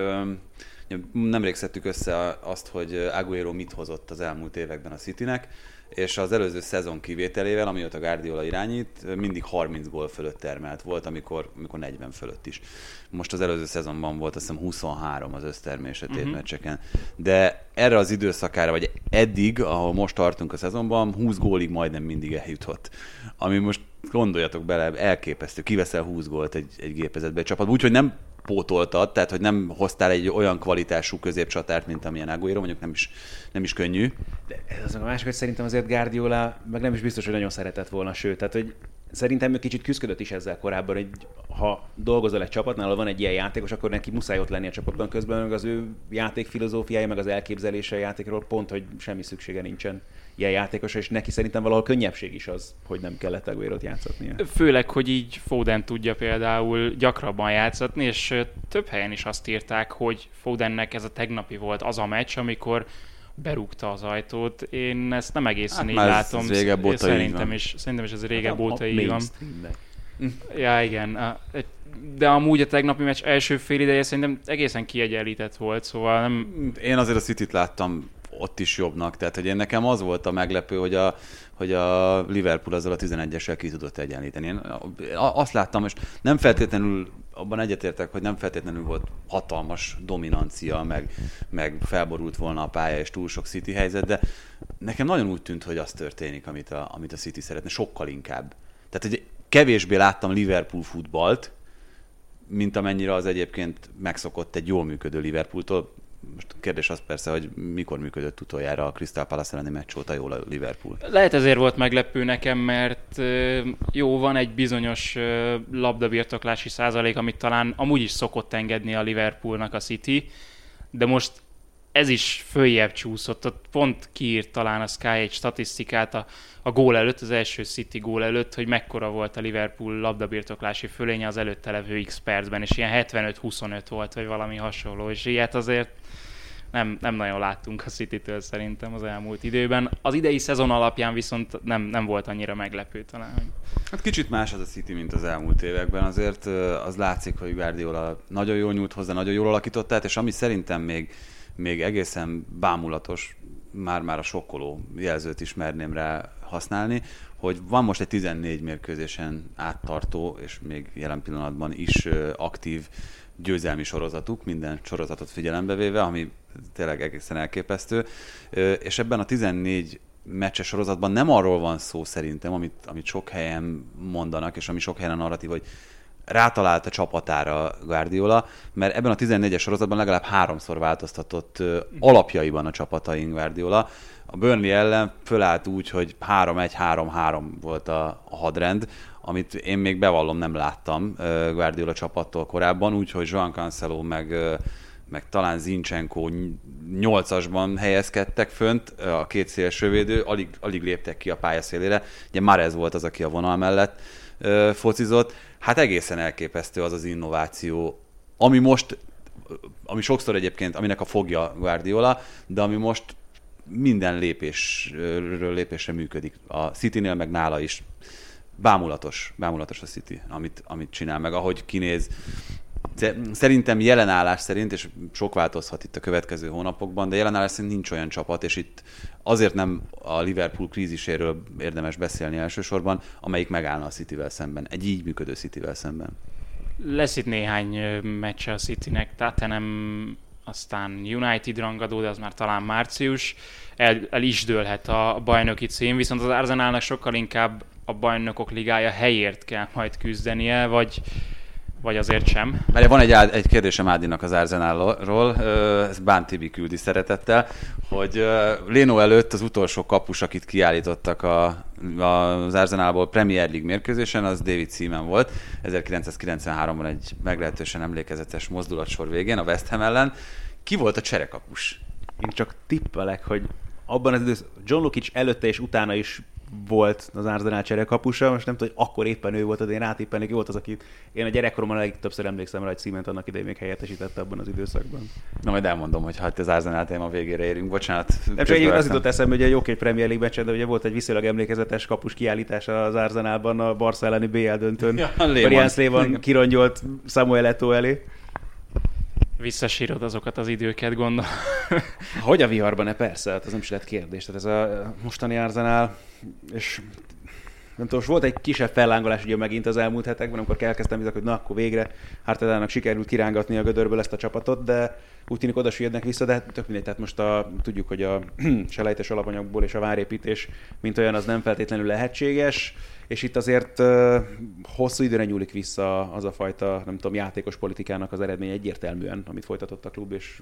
nemrég szedtük össze azt, hogy Agüero mit hozott az elmúlt években a Citynek, és az előző szezon kivételével, amióta Guardiola irányít, mindig 30 gól fölött termelt volt, amikor 40 fölött is. Most az előző szezonban volt azt hiszem 23 az össztermése tétmeccseken. De erre az időszakára, vagy eddig, ahol most tartunk a szezonban, 20 gólig majdnem mindig eljutott. Ami most gondoljatok bele, elképesztő. Kiveszel 20 gólt egy gépezetbe egy csapatba, úgyhogy nem pótoltad, tehát hogy nem hoztál egy olyan kvalitású középcsatárt, mint amilyen Agüero, mondjuk nem is könnyű. De ez a másik, hogy szerintem azért Guardiola meg nem is biztos, hogy nagyon szeretett volna, sőt, tehát hogy szerintem ő kicsit küzdött is ezzel korábban, hogy ha dolgozol egy csapatnál, van egy ilyen játékos, akkor neki muszáj ott lenni a csapatban, közben meg az ő játékfilozófiája, meg az elképzelése a játékról pont, hogy semmi szüksége nincsen ilyen játékos, és neki szerintem valahol könnyebbség is az, hogy nem kellett Agüerot játszatnia. Főleg, hogy így Foden tudja például gyakrabban játszatni, és több helyen is azt írták, hogy Fodennek ez a tegnapi volt az a meccs, amikor berúgta az ajtót. Én ezt nem egészen így látom. Szerintem is ez régebb óta így van. Ja, igen. De amúgy a tegnapi meccs első fél ideje szerintem egészen kiegyenlített volt, szóval nem... Én azért a Cityt láttam ott is jobbnak. Tehát, hogy én nekem az volt a meglepő, hogy a Liverpool azzal a 11-essel ki tudott egyenlíteni. Én azt láttam, és nem feltétlenül, abban egyetértek, hogy nem feltétlenül volt hatalmas dominancia, meg felborult volna a pálya, és túl sok City helyzet, de nekem nagyon úgy tűnt, hogy az történik, amit a City szeretne, sokkal inkább. Tehát, hogy kevésbé láttam Liverpool futballt, mint amennyire az egyébként megszokott egy jól működő Liverpooltól. Most a kérdés az persze, hogy mikor működött utoljára a Crystal Palace elleni meccs óta jól a Liverpool. Lehet ezért volt meglepő nekem, mert jó, van egy bizonyos labdabirtoklási százalék, amit talán amúgy is szokott engedni a Liverpoolnak a City, de most ez is följebb csúszott. Ott pont kiírt talán a Sky egy statisztikát a gól előtt, az első City gól előtt, hogy mekkora volt a Liverpool labdabirtoklási fölénye az előtte levő X percben, és ilyen 75-25 volt, vagy valami hasonló, és ilyet azért nem nagyon láttunk a Citytől szerintem az elmúlt időben. Az idei szezon alapján viszont nem volt annyira meglepő talán. Hát kicsit más az a City, mint az elmúlt években. Azért az látszik, hogy Guardiola nagyon jól nyújt hozzá, nagyon jól alakított át, és ami szerintem még egészen bámulatos, már a sokkoló jelzőt is merném rá használni, hogy van most egy 14 mérkőzésen áttartó, és még jelen pillanatban is aktív győzelmi sorozatuk, minden sorozatot figyelembe véve, ami tényleg egészen elképesztő. És ebben a 14 meccses sorozatban nem arról van szó szerintem, amit sok helyen mondanak, és ami sok helyen a narratív, hogy rátalált a csapatára Guardiola, mert ebben a 14-es sorozatban legalább 3-szor változtatott alapjaiban a csapataink Guardiola. A Burnley ellen fölállt úgy, hogy 3-1-3-3 volt a hadrend, amit én még bevallom nem láttam Guardiola csapattól korábban, úgyhogy João Cancelo meg talán Zinchenko 8-asban helyezkedtek fönt, a két szélsővédő, alig léptek ki a pályaszélére. Ugye Mahrez volt az, aki a vonal mellett focizott. Hát egészen elképesztő az innováció, ami sokszor egyébként, aminek a fogja Guardiola, de ami most minden lépésről lépésre működik. A Citynél meg nála is. Bámulatos a City, amit csinál, meg ahogy kinéz. Szerintem jelenállás szerint, és sok változhat itt a következő hónapokban, de jelenállás szerint nincs olyan csapat, és itt azért nem a Liverpool kríziséről érdemes beszélni elsősorban, amelyik megállna a Cityvel szemben, egy így működő Cityvel szemben. Lesz itt néhány meccse a Citynek, Tottenham, aztán United rangadó, de az már talán március, el is dőlhet a bajnoki cím, viszont az Arsenalnak sokkal inkább a bajnokok ligája helyért kell majd küzdenie, vagy azért sem. Mert van egy kérdésem Ádinak az Arsenalról, ezt Bán Tibi küldi szeretettel, hogy Leno előtt az utolsó kapus, akit kiállítottak az Arsenalból Premier League mérkőzésen, az David Seaman volt. 1993-ban egy meglehetősen emlékezetes mozdulatsor végén a West Ham ellen. Ki volt a cserekapus? Én csak tippelek, hogy abban az időszakban John Lukic előtte és utána is volt az Arsenal cserekapusa, most nem tudom, hogy akkor éppen ő volt, de én rátippelnék, ő volt az, aki én a gyerekkoromban legtöbbször emlékszem rá, hogy Seaman annak idején még helyettesítette abban az időszakban. Na majd elmondom, hogy hát az Arsenal téma végére érünk, bocsánat. Nem csak az jutott eszembe, hogy jó egy Premier League meccsen, de ugye volt egy viszonylag emlékezetes kapus kiállítása az Arsenalban a Barca elleni BL döntőn. Jens Lehmann kirongyolt Samuel Eto'o elé. Visszasírod azokat az időket, gondolom. Hogy a viharban-e? Persze, hát ez nem is lett kérdés. Tehát ez a mostani Arsenal, és nem tudom, volt egy kisebb fellángolás ugye megint az elmúlt hetekben, amikor elkezdtem hogy na, akkor végre Artetanak sikerült kirángatni a gödörből ezt a csapatot, de úgy tűnik oda süllyednek vissza, de tök mindegy, tehát most tudjuk, hogy a selejtes alapanyagból és a várépítés mint olyan az nem feltétlenül lehetséges, és itt azért hosszú időre nyúlik vissza az a fajta, nem tudom, játékos politikának az eredmény egyértelműen, amit folytatott a klub, és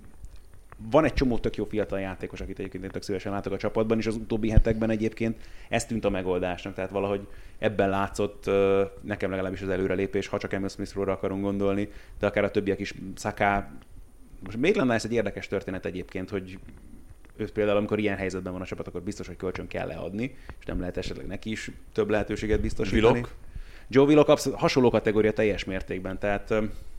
van egy csomó tök jó fiatal játékos, akit egyébként én tök szívesen látok a csapatban, és az utóbbi hetekben egyébként ez tűnt a megoldásnak, tehát valahogy ebben látszott nekem legalábbis az előrelépés, ha csak Emil Smith-ról akarunk gondolni, de akár a többiek is, Saka. Most miért lenne ez egy érdekes történet egyébként, hogy őt például, amikor ilyen helyzetben van a csapat, akkor biztos, hogy kölcsön kell leadni, és nem lehet esetleg neki is több lehetőséget biztosítani. Willock? Joe Willock hasonló kategória teljes mértékben, tehát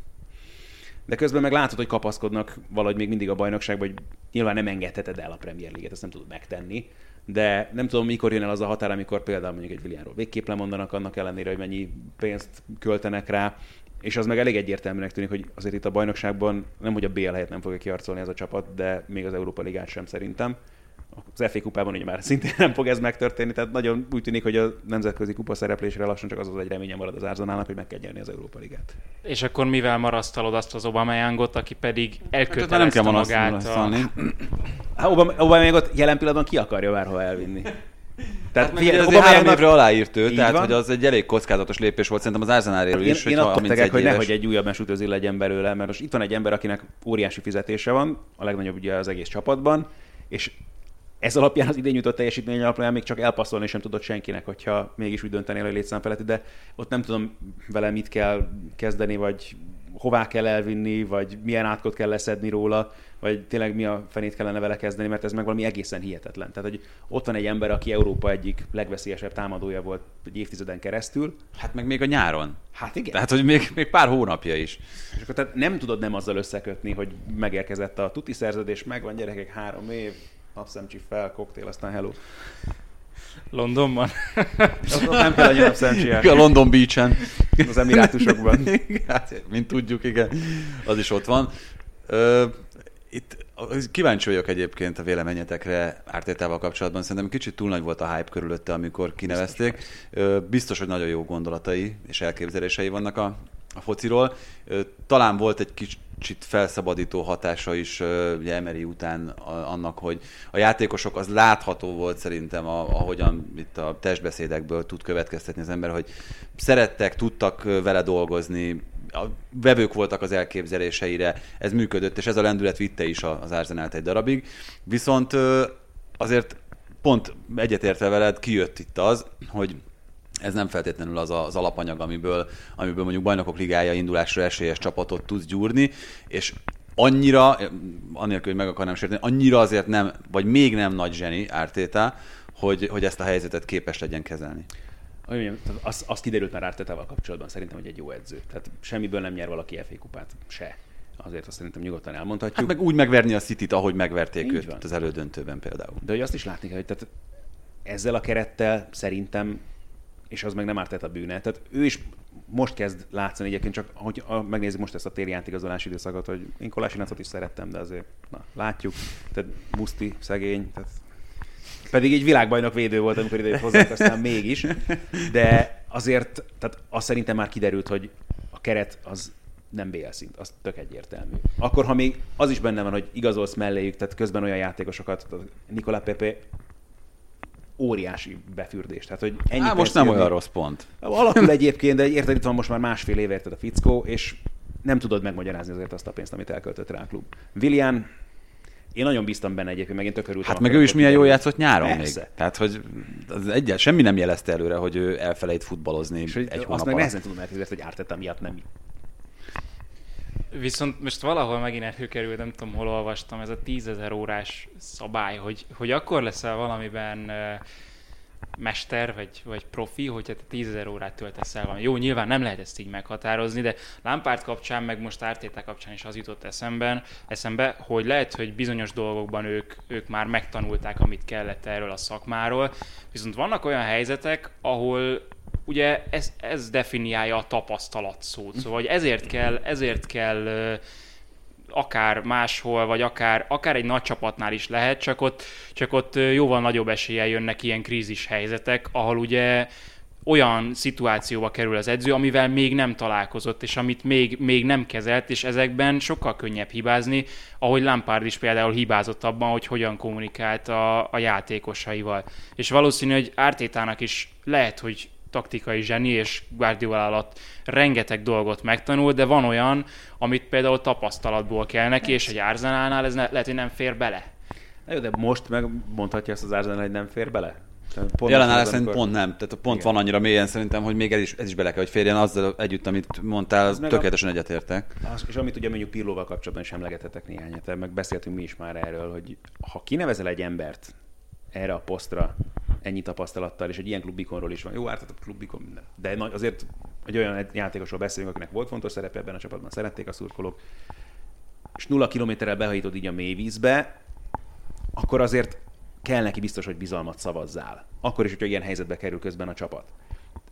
de közben meg látod, hogy kapaszkodnak valahogy még mindig a bajnokságban, hogy nyilván nem engedheted el a Premier League-et, ezt nem tudod megtenni, de nem tudom, mikor jön el az a határ, amikor például mondjuk egy Willianról végképp lemondanak annak ellenére, hogy mennyi pénzt költenek rá. És az meg elég egyértelműnek tűnik, hogy azért itt a bajnokságban nem, hogy a BL helyet nem fogja kiharcolni ez a csapat, de még az Európa Ligát sem szerintem. Az FA kupában ugye már szintén nem fog ez megtörténni, tehát nagyon úgy tűnik, hogy a nemzetközi kupa szereplésre lassan csak az egy reménye marad az Arsenalnak, hogy meg kell nyerni az Európa Ligát. És akkor mivel marasztalod azt az Aubameyangot, aki pedig elkötelezte magát Aubameyangot jelen pillanatban ki akarja bárhol elvinni? Tehát azért 3 évre aláírt ő, tehát hogy az egy elég kockázatos lépés volt szerintem az Arsenaléről is. Én attól tegek, hogy nehogy egy újabb Mesut Özil legyen belőle, mert most itt van egy ember, akinek óriási fizetése van, a legnagyobb ugye az egész csapatban, és ez alapján az idén jutott teljesítmény alapján még csak elpasszolni sem tudott senkinek, hogyha mégis úgy döntenél, hogy létszám feletti, de ott nem tudom vele mit kell kezdeni, vagy hová kell elvinni, vagy milyen átkot kell leszedni róla, vagy tényleg mi a fenét kellene vele kezdeni, mert ez meg valami egészen hihetetlen. Tehát, hogy ott van egy ember, aki Európa egyik legveszélyesebb támadója volt egy évtizeden keresztül. Hát meg még a nyáron. Hát igen. Tehát, hogy még pár hónapja is. És akkor tehát nem tudod nem azzal összekötni, hogy megérkezett a tuti szerződés, megvan gyerekek 3 év, napszemcsi fel, koktél, aztán hello. Londonban? Nem kell annyi napszemcsiek. A London Beach-en. Az Emirátusokban. Hát, mint tudjuk, igen. Az is ott van. Itt kíváncsi vagyok egyébként a véleményetekre Artetával kapcsolatban. Szerintem kicsit túl nagy volt a hype körülötte, amikor kinevezték. Biztos, hogy nagyon jó gondolatai és elképzelései vannak a fociról. Talán volt egy kicsit felszabadító hatása is ugye Emery után annak, hogy a játékosok, az látható volt szerintem, ahogyan itt a testbeszédekből tud következtetni az ember, hogy szerettek, tudtak vele dolgozni, a vevők voltak az elképzeléseire, ez működött, és ez a lendület vitte is az Arsenalt egy darabig. Viszont azért pont egyetértve veled kijött itt az, hogy ez nem feltétlenül az alapanyag, amiből mondjuk Bajnokok Ligája indulásra esélyes csapatot tudsz gyúrni, és annyira, anélkül, hogy meg akarnám sérteni, annyira azért nem, vagy még nem nagy zseni Arteta, hogy ezt a helyzetet képes legyen kezelni. Az kiderült már Artetával kapcsolatban szerintem, hogy egy jó edző. Tehát semmiből nem nyer valaki FA kupát. Se. Azért azt szerintem nyugodtan elmondhatjuk. Hát meg úgy megverni a Cityt, ahogy megverték őt az elődöntőben például. De hogy azt is látni kell, hogy tehát ezzel a kerettel szerintem, és az meg nem Arteta bűne. Tehát ő is most kezd látszani egyébként, csak hogy megnézzük most ezt a téli átigazolási időszakot, hogy én Kolásinatot is szerettem, de azért látjuk. Tehát Muszti, szegény, tehát pedig egy világbajnok védő volt, amikor ide hozzánk, aztán mégis. De azért, tehát azt szerintem már kiderült, hogy a keret az nem BL szint, az tök egyértelmű. Akkor, ha még az is benne van, hogy igazolsz melléjük, tehát közben olyan játékosokat, Nicolas Pepe óriási befürdés. Tehát, hogy ennyi most nem olyan rossz pont. Alakul egyébként, de érted, itt van most már 1,5 éve érted a fickó, és nem tudod megmagyarázni azért azt a pénzt, amit elköltött rá a klub. Willian, én nagyon bíztam benne egyébként, meg én tök örültem. Hát meg ő is milyen jól játszott nyáron persze. még. Tehát, hogy semmi nem jelezte előre, hogy ő elfelejt futballozni egy hónap alatt. Azt meg nehezen tudom elképzelni, hogy Arteta miatt nem. Viszont most valahol megint előkerült, nem tudom, hol olvastam, ez a 10 000 órás szabály, hogy akkor leszel valamiben mester vagy profi, hogyha te 10 000 órát töltesz el valami. Jó, nyilván nem lehet ezt így meghatározni, de Lampard kapcsán, meg most Arteta kapcsán is az jutott eszembe, hogy lehet, hogy bizonyos dolgokban ők már megtanulták, amit kellett erről a szakmáról, viszont vannak olyan helyzetek, ahol ugye ez definiálja a tapasztalat szót, szóval ezért kell akár máshol, vagy akár egy nagy csapatnál is lehet, csak ott jóval nagyobb eséllyel jönnek ilyen krízis helyzetek, ahol ugye olyan szituációba kerül az edző, amivel még nem találkozott, és amit még nem kezelt, és ezekben sokkal könnyebb hibázni, ahogy Lampard is például hibázott abban, hogy hogyan kommunikált a játékosaival. És valószínű, hogy Artetának is lehet, hogy taktikai zseni, és Guardiola alatt rengeteg dolgot megtanul, de van olyan, amit például tapasztalatból kell neki, és egy Arsenalnál ez lehet, hogy nem fér bele. Na jó, de most megmondhatja ezt az Arsenal, hogy nem fér bele? Jelenállás szerint pont nem. Tehát a pont igen. Van annyira mélyen szerintem, hogy még ez is bele kell, hogy férjen azzal együtt, amit mondtál, tökéletesen egyetértek. És amit ugye mondjuk Pirlóval kapcsolatban is emlegetetek néhányat, meg beszéltünk mi is már erről, hogy ha kinevezel egy embert erre a posztra, ennyi tapasztalattal, és egy ilyen klubikonról is van. Jó, ártatott klubikon minden. De azért egy olyan játékosról beszélünk, akinek volt fontos szerepe ebben a csapatban, szerették a szurkolók, és 0 kilométerrel behajítod így a mélyvízbe, akkor azért kell neki biztos, hogy bizalmat szavazzál. Akkor is, hogyha ilyen helyzetbe kerül közben a csapat.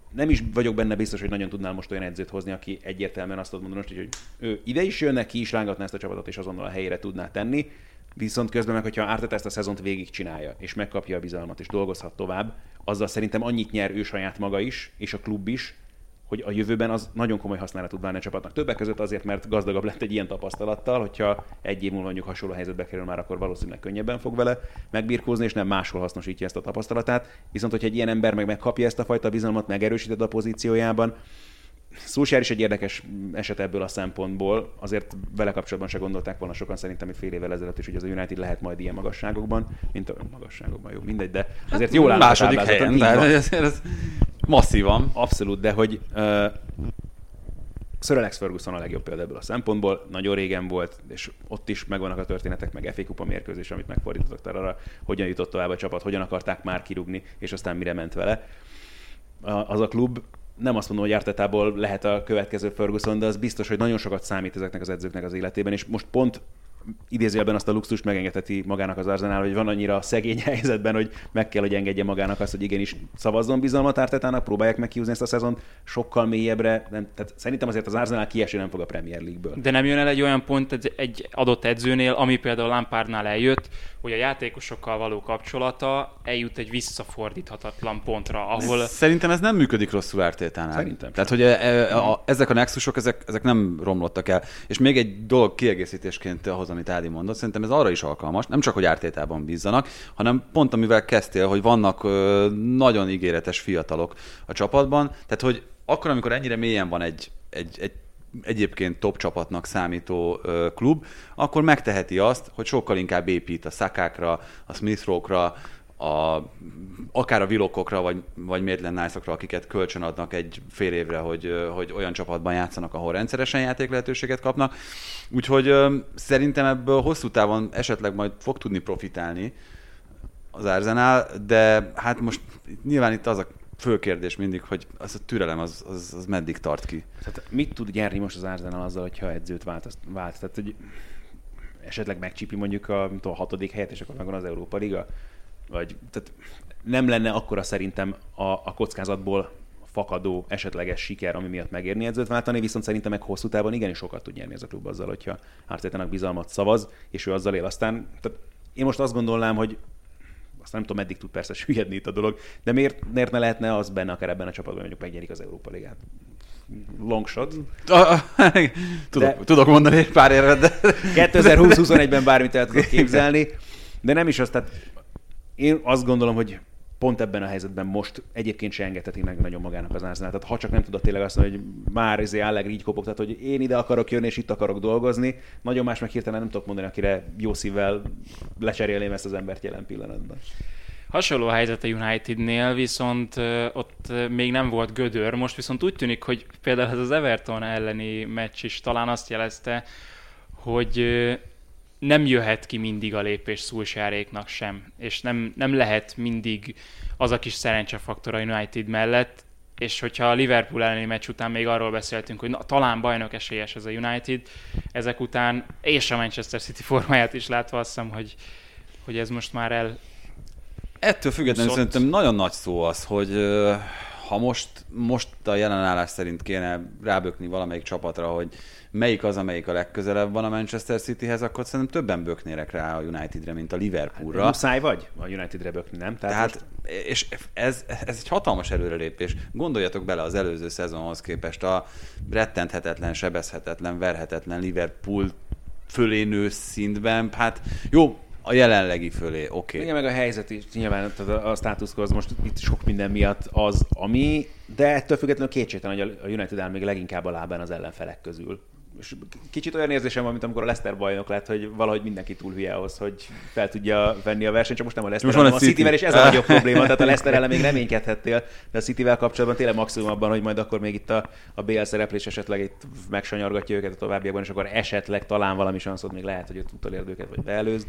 nem is vagyok benne biztos, hogy nagyon tudnál most olyan edzőt hozni, aki egyértelműen azt tud mondani most, hogy ő ide is jönne, ki is rángatná ezt a csapatot, és azonnal a helyére tudná tenni. Viszont közben meg, hogyha Arteta ezt a szezont végigcsinálja, és megkapja a bizalmat, és dolgozhat tovább, azzal szerintem annyit nyer ő saját maga is, és a klub is, hogy a jövőben az nagyon komoly hasznára tud válni a csapatnak. Többek között azért, mert gazdagabb lett egy ilyen tapasztalattal, hogyha egy év múlva mondjuk hasonló helyzetbe kerül már, akkor valószínűleg könnyebben fog vele megbirkózni, és nem máshol hasznosítja ezt a tapasztalatát. Viszont, hogyha egy ilyen ember megkapja ezt a fajta bizalmat, megerősíted a pozíciójában, Solskjaer is egy érdekes eset ebből a szempontból, azért vele kapcsolatban se gondolták volna sokan szerintem itt fél évvel ezelőtt is, hogy az a United lehet majd ilyen magasságokban, mint a magasságokban, jó, mindegy, de azért jól áll a második helyen, de ez masszívan. Abszolút, de hogy Sir Alex Ferguson a legjobb példa ebből a szempontból, nagyon régen volt, és ott is megvannak a történetek, meg FA Kupa mérkőzés, amit megfordítottak arra, hogyan jutott tovább a csapat, hogyan akarták már kirúgni, és aztán mire ment vele. Az a klub, nem azt mondom, hogy Artetából lehet a következő Ferguson, de az biztos, hogy nagyon sokat számít ezeknek az edzőknek az életében, és most pont idézőjelben azt a luxust megengedheti magának az Arsenal, hogy van annyira szegény helyzetben, hogy meg kell, hogy engedje magának azt, hogy igenis szavazzon bizalmat Artetának, próbálják meghúzni ezt a szezont sokkal mélyebbre. Nem, tehát szerintem azért az Arsenal kiesni nem fog a Premier League-ből. De nem jön el egy olyan pont egy adott edzőnél, ami például Lampardnál eljött, hogy a játékosokkal való kapcsolata eljut egy visszafordíthatatlan pontra, ahol... Szerintem ez nem működik rosszul Artetánál. Szerintem. Tehát, hogy ezek a nexusok, ezek nem romlottak el. És még egy dolog kiegészítésként ahhoz, amit Ádi mondott, szerintem ez arra is alkalmas, nem csak, hogy Artetában bízzanak, hanem pont amivel kezdtél, hogy vannak nagyon ígéretes fiatalok a csapatban. Tehát, hogy akkor, amikor ennyire mélyen van egy egyébként top csapatnak számító klub, akkor megteheti azt, hogy sokkal inkább épít a Sakákra, a Smith Rowe-kra, akár a Willockokra, vagy Maitland Nice-okra, akiket kölcsönadnak egy fél évre, hogy olyan csapatban játszanak, ahol rendszeresen játék lehetőséget kapnak. Úgyhogy szerintem ebből hosszú távon esetleg majd fog tudni profitálni az Arsenal, de hát most nyilván itt az a fő kérdés mindig, hogy az a türelem az meddig tart ki. Tehát mit tud nyerni most az Arsenal azzal, hogyha edzőt vált? Tehát, hogy esetleg megcsípi mondjuk a 6. helyet, és akkor megvan az Európa Liga? Vagy, tehát nem lenne akkora szerintem a kockázatból fakadó esetleges siker, ami miatt megérni edzőt váltani, viszont szerintem meg hosszú távon igenis sokat tud nyerni ez a klub azzal, hogyha Artetának bizalmat szavaz, és ő azzal él. Aztán tehát én most azt gondolnám, hogy aztán nem tudom, meddig tud persze süllyedni itt a dolog, de miért ne lehetne az benne, akár ebben a csapatban, mondjuk megnyerik az Európa Ligát? Long shot. Tudok mondani egy pár érvet, de... 2020-21-ben bármit el tudok képzelni, de nem is azt, tehát én azt gondolom, hogy pont ebben a helyzetben most egyébként se engedheti meg nagyon magának az Arsenal. Tehát ha csak nem tudod tényleg azt mondani, hogy már Allegri így kopogtat, hogy én ide akarok jönni és itt akarok dolgozni, nagyon más meg hirtelen nem tudok mondani, akire jó szívvel lecserélném ezt az embert jelen pillanatban. Hasonló a helyzet a Unitednél, viszont ott még nem volt gödör, most viszont úgy tűnik, hogy például ez az Everton elleni meccs is talán azt jelezte, hogy nem jöhet ki mindig a lépés Solskjaeréknak sem, és nem lehet mindig az a kis szerencsefaktor a United mellett, és hogyha a Liverpool elleni meccs után még arról beszéltünk, hogy talán bajnok esélyes ez a United, ezek után, és a Manchester City formáját is látva azt hiszem, hogy ez most már Ettől függetlenül szerintem nagyon nagy szó az, hogy ha most a jelenállás szerint kéne rábökni valamelyik csapatra, hogy melyik az, amelyik a legközelebb van a Manchester Cityhez, akkor szerintem többen böknérek rá a Unitedre, mint a Liverpoolra. Muszáj vagy a Unitedre bökni, nem? Tehát és ez egy hatalmas előrelépés. Gondoljatok bele az előző szezonhoz képest a rettenthetetlen, sebezhetetlen, verhetetlen Liverpool fölé nő szintben. Hát jó, a jelenlegi fölé, oké. Igen, meg a helyzet is, nyilván a status quo az most itt sok minden miatt az, ami, de ettől függetlenül kétségtelen, hogy a United áll még leginkább a lábán az ellenfelek közül. És kicsit olyan érzésem van, mint amikor a Leicester bajnok lett, hogy valahogy mindenki túl hülye ahhoz, hogy fel tudja venni a versenyt, csak most nem a Leicester, hanem a Cityvel, és ez a nagyobb probléma. Tehát a Leicester ellen még reménykedhettél, de a Cityvel kapcsolatban tényleg maximum abban, hogy majd akkor még itt a BL szereplés esetleg itt megsanyargatja őket a továbbiakban, és akkor esetleg talán valami sanszod még lehet, hogy ott utolérd őket, vagy beelőzd.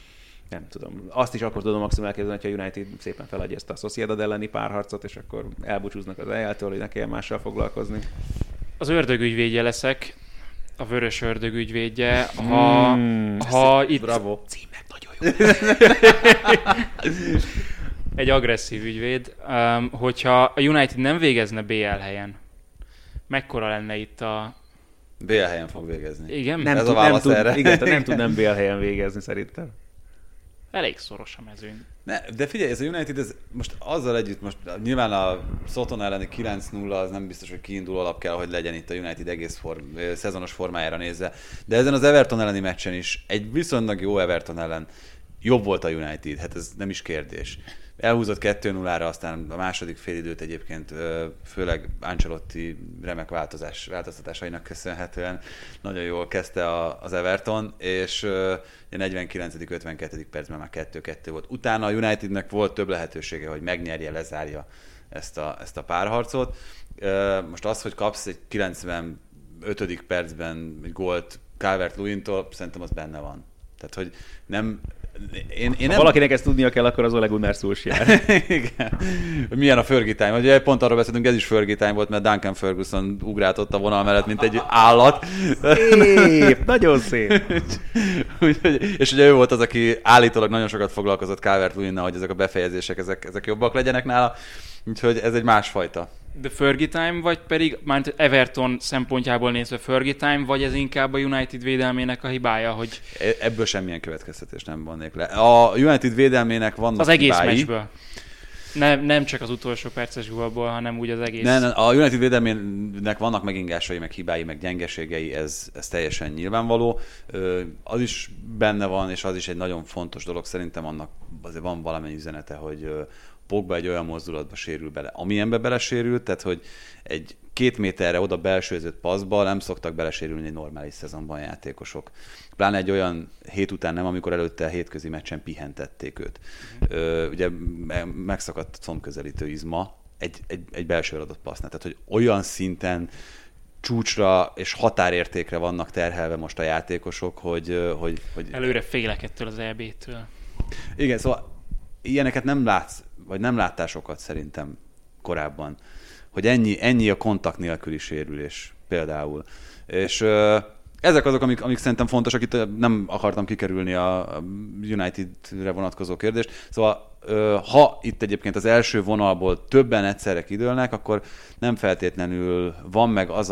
Nem tudom. Azt is akkor tudom maximum elképzelni, hogyha a United szépen feladja ezt a Sociedad elleni párharcot, és akkor elbúcsúznak az EL-től, hogy ne kelljen mással foglalkozni. Az ördögügyvédje leszek, a vörös ördögügyvédje, ha itt... Bravo. Címek nagyon jó. egy agresszív ügyvéd. Hogyha a United nem végezne BL helyen, mekkora lenne itt a... BL helyen fog végezni. Igen? Ez a válasz erre. Igen, nem tud nem BL helyen végezni szerintem. Elég szoros a mezőny. De figyelj, ez a United, ez most azzal együtt, most nyilván a Soton elleni 9-0 az nem biztos, hogy kiinduló alap kell, hogy legyen itt a United egész szezonos formájára nézve. De ezen az Everton elleni meccsen is, egy viszonylag jó Everton ellen jobb volt a United, hát ez nem is kérdés. Elhúzott 2-0-ra, aztán a második félidőt egyébként főleg Ancelotti remek változtatásainak köszönhetően nagyon jól kezdte az Everton, és a 49.-52. percben már 2-2 volt. Utána a Unitednek volt több lehetősége, hogy megnyerje, lezárja ezt a párharcot. Most az, hogy kapsz egy 95. percben egy gólt Calvert-Lewintól, szerintem az benne van. Tehát, hogy nem... Ha valakinek ezt tudnia kell, akkor az Ole Gunnar Solskjaer. Igen. Milyen a Fergie time? Ugye pont arról beszéltünk, ez is Fergie time volt, mert Duncan Ferguson ugrátott a vonal mellett, mint egy állat. Szép, nagyon szép. És ugye ő volt az, aki állítólag nagyon sokat foglalkozott Calvert-Lewinnal, hogy ezek a befejezések, ezek jobbak legyenek nála. Úgyhogy ez egy másfajta. De Fergie time, vagy pedig már Everton szempontjából nézve Fergie time, vagy ez inkább a United védelmének a hibája, hogy... Ebből semmilyen következtetés nem vonnék le. A United védelmének vannak az egész hibái. meccsből. Nem csak az utolsó perces gólból, hanem úgy az egész. Nem, a United védelmének vannak megingásai, meg hibái, meg gyengeségei, ez teljesen nyilvánvaló. Az is benne van, és az is egy nagyon fontos dolog. Szerintem annak azért van valamennyi üzenete, hogy Pogba egy olyan mozdulatba sérül bele, amilyenbe belesérült, tehát hogy egy 2 méterre oda belsőzött passzba nem szoktak belesérülni egy normális szezonban játékosok. Pláne egy olyan hét után nem, amikor előtte a hétközi meccsen pihentették őt. Ugye megszakadt combközelítő izma egy belsőre adott passznál. Tehát, hogy olyan szinten csúcsra és határértékre vannak terhelve most a játékosok, hogy... Előre félek ettől az EB-től. Igen, szóval ilyeneket nem látsz, vagy nem láttál sokat szerintem korábban, hogy ennyi a kontakt nélküli sérülés például. És ezek azok, amik szerintem fontosak, itt nem akartam kikerülni a United-re vonatkozó kérdést. Szóval ha itt egyébként az első vonalból többen egyszerre kidőlnek, akkor nem feltétlenül van meg az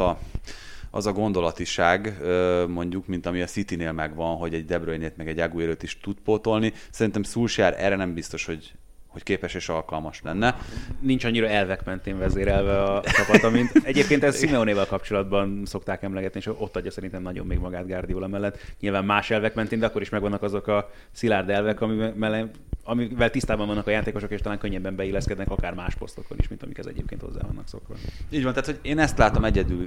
a gondolatiság, mondjuk, mint ami a Citynél megvan, hogy egy De Bruyne-t meg egy Aguero-t is tud pótolni. Szerintem Solskjaer erre nem biztos, hogy képes és alkalmas lenne. Nincs annyira elvek mentén vezérelve a csapata, mint egyébként ez Simeonéval kapcsolatban szokták emlegetni, és ott adja szerintem nagyon még magát Guardiola mellett. Nyilván más elvek mentén, de akkor is megvannak azok a szilárd elvek, amivel tisztában vannak a játékosok, és talán könnyebben beilleszkednek akár más posztokon is, mint amikhez egyébként hozzá vannak szokva. Így van, tehát hogy én ezt látom egyedül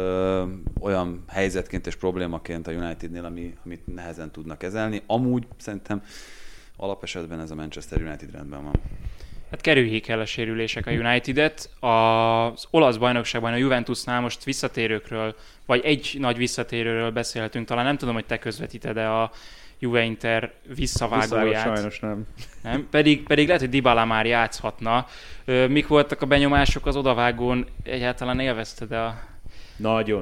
olyan helyzetként és problémaként a Unitednél, amit nehezen tudnak kezelni. Amúgy szerintem alapesetben ez a Manchester United rendben van. Hát kerüljék el a sérülések a United-et. Az olasz bajnokságban a Juventusnál most visszatérőkről, vagy egy nagy visszatérőről beszélhetünk. Talán nem tudom, hogy te közvetíted-e a Juve-Inter visszavágóját. Sajnos nem. Pedig lehet, hogy Dybala már játszhatna. Mik voltak a benyomások az odavágón? Egyáltalán élvezted a Nagyon.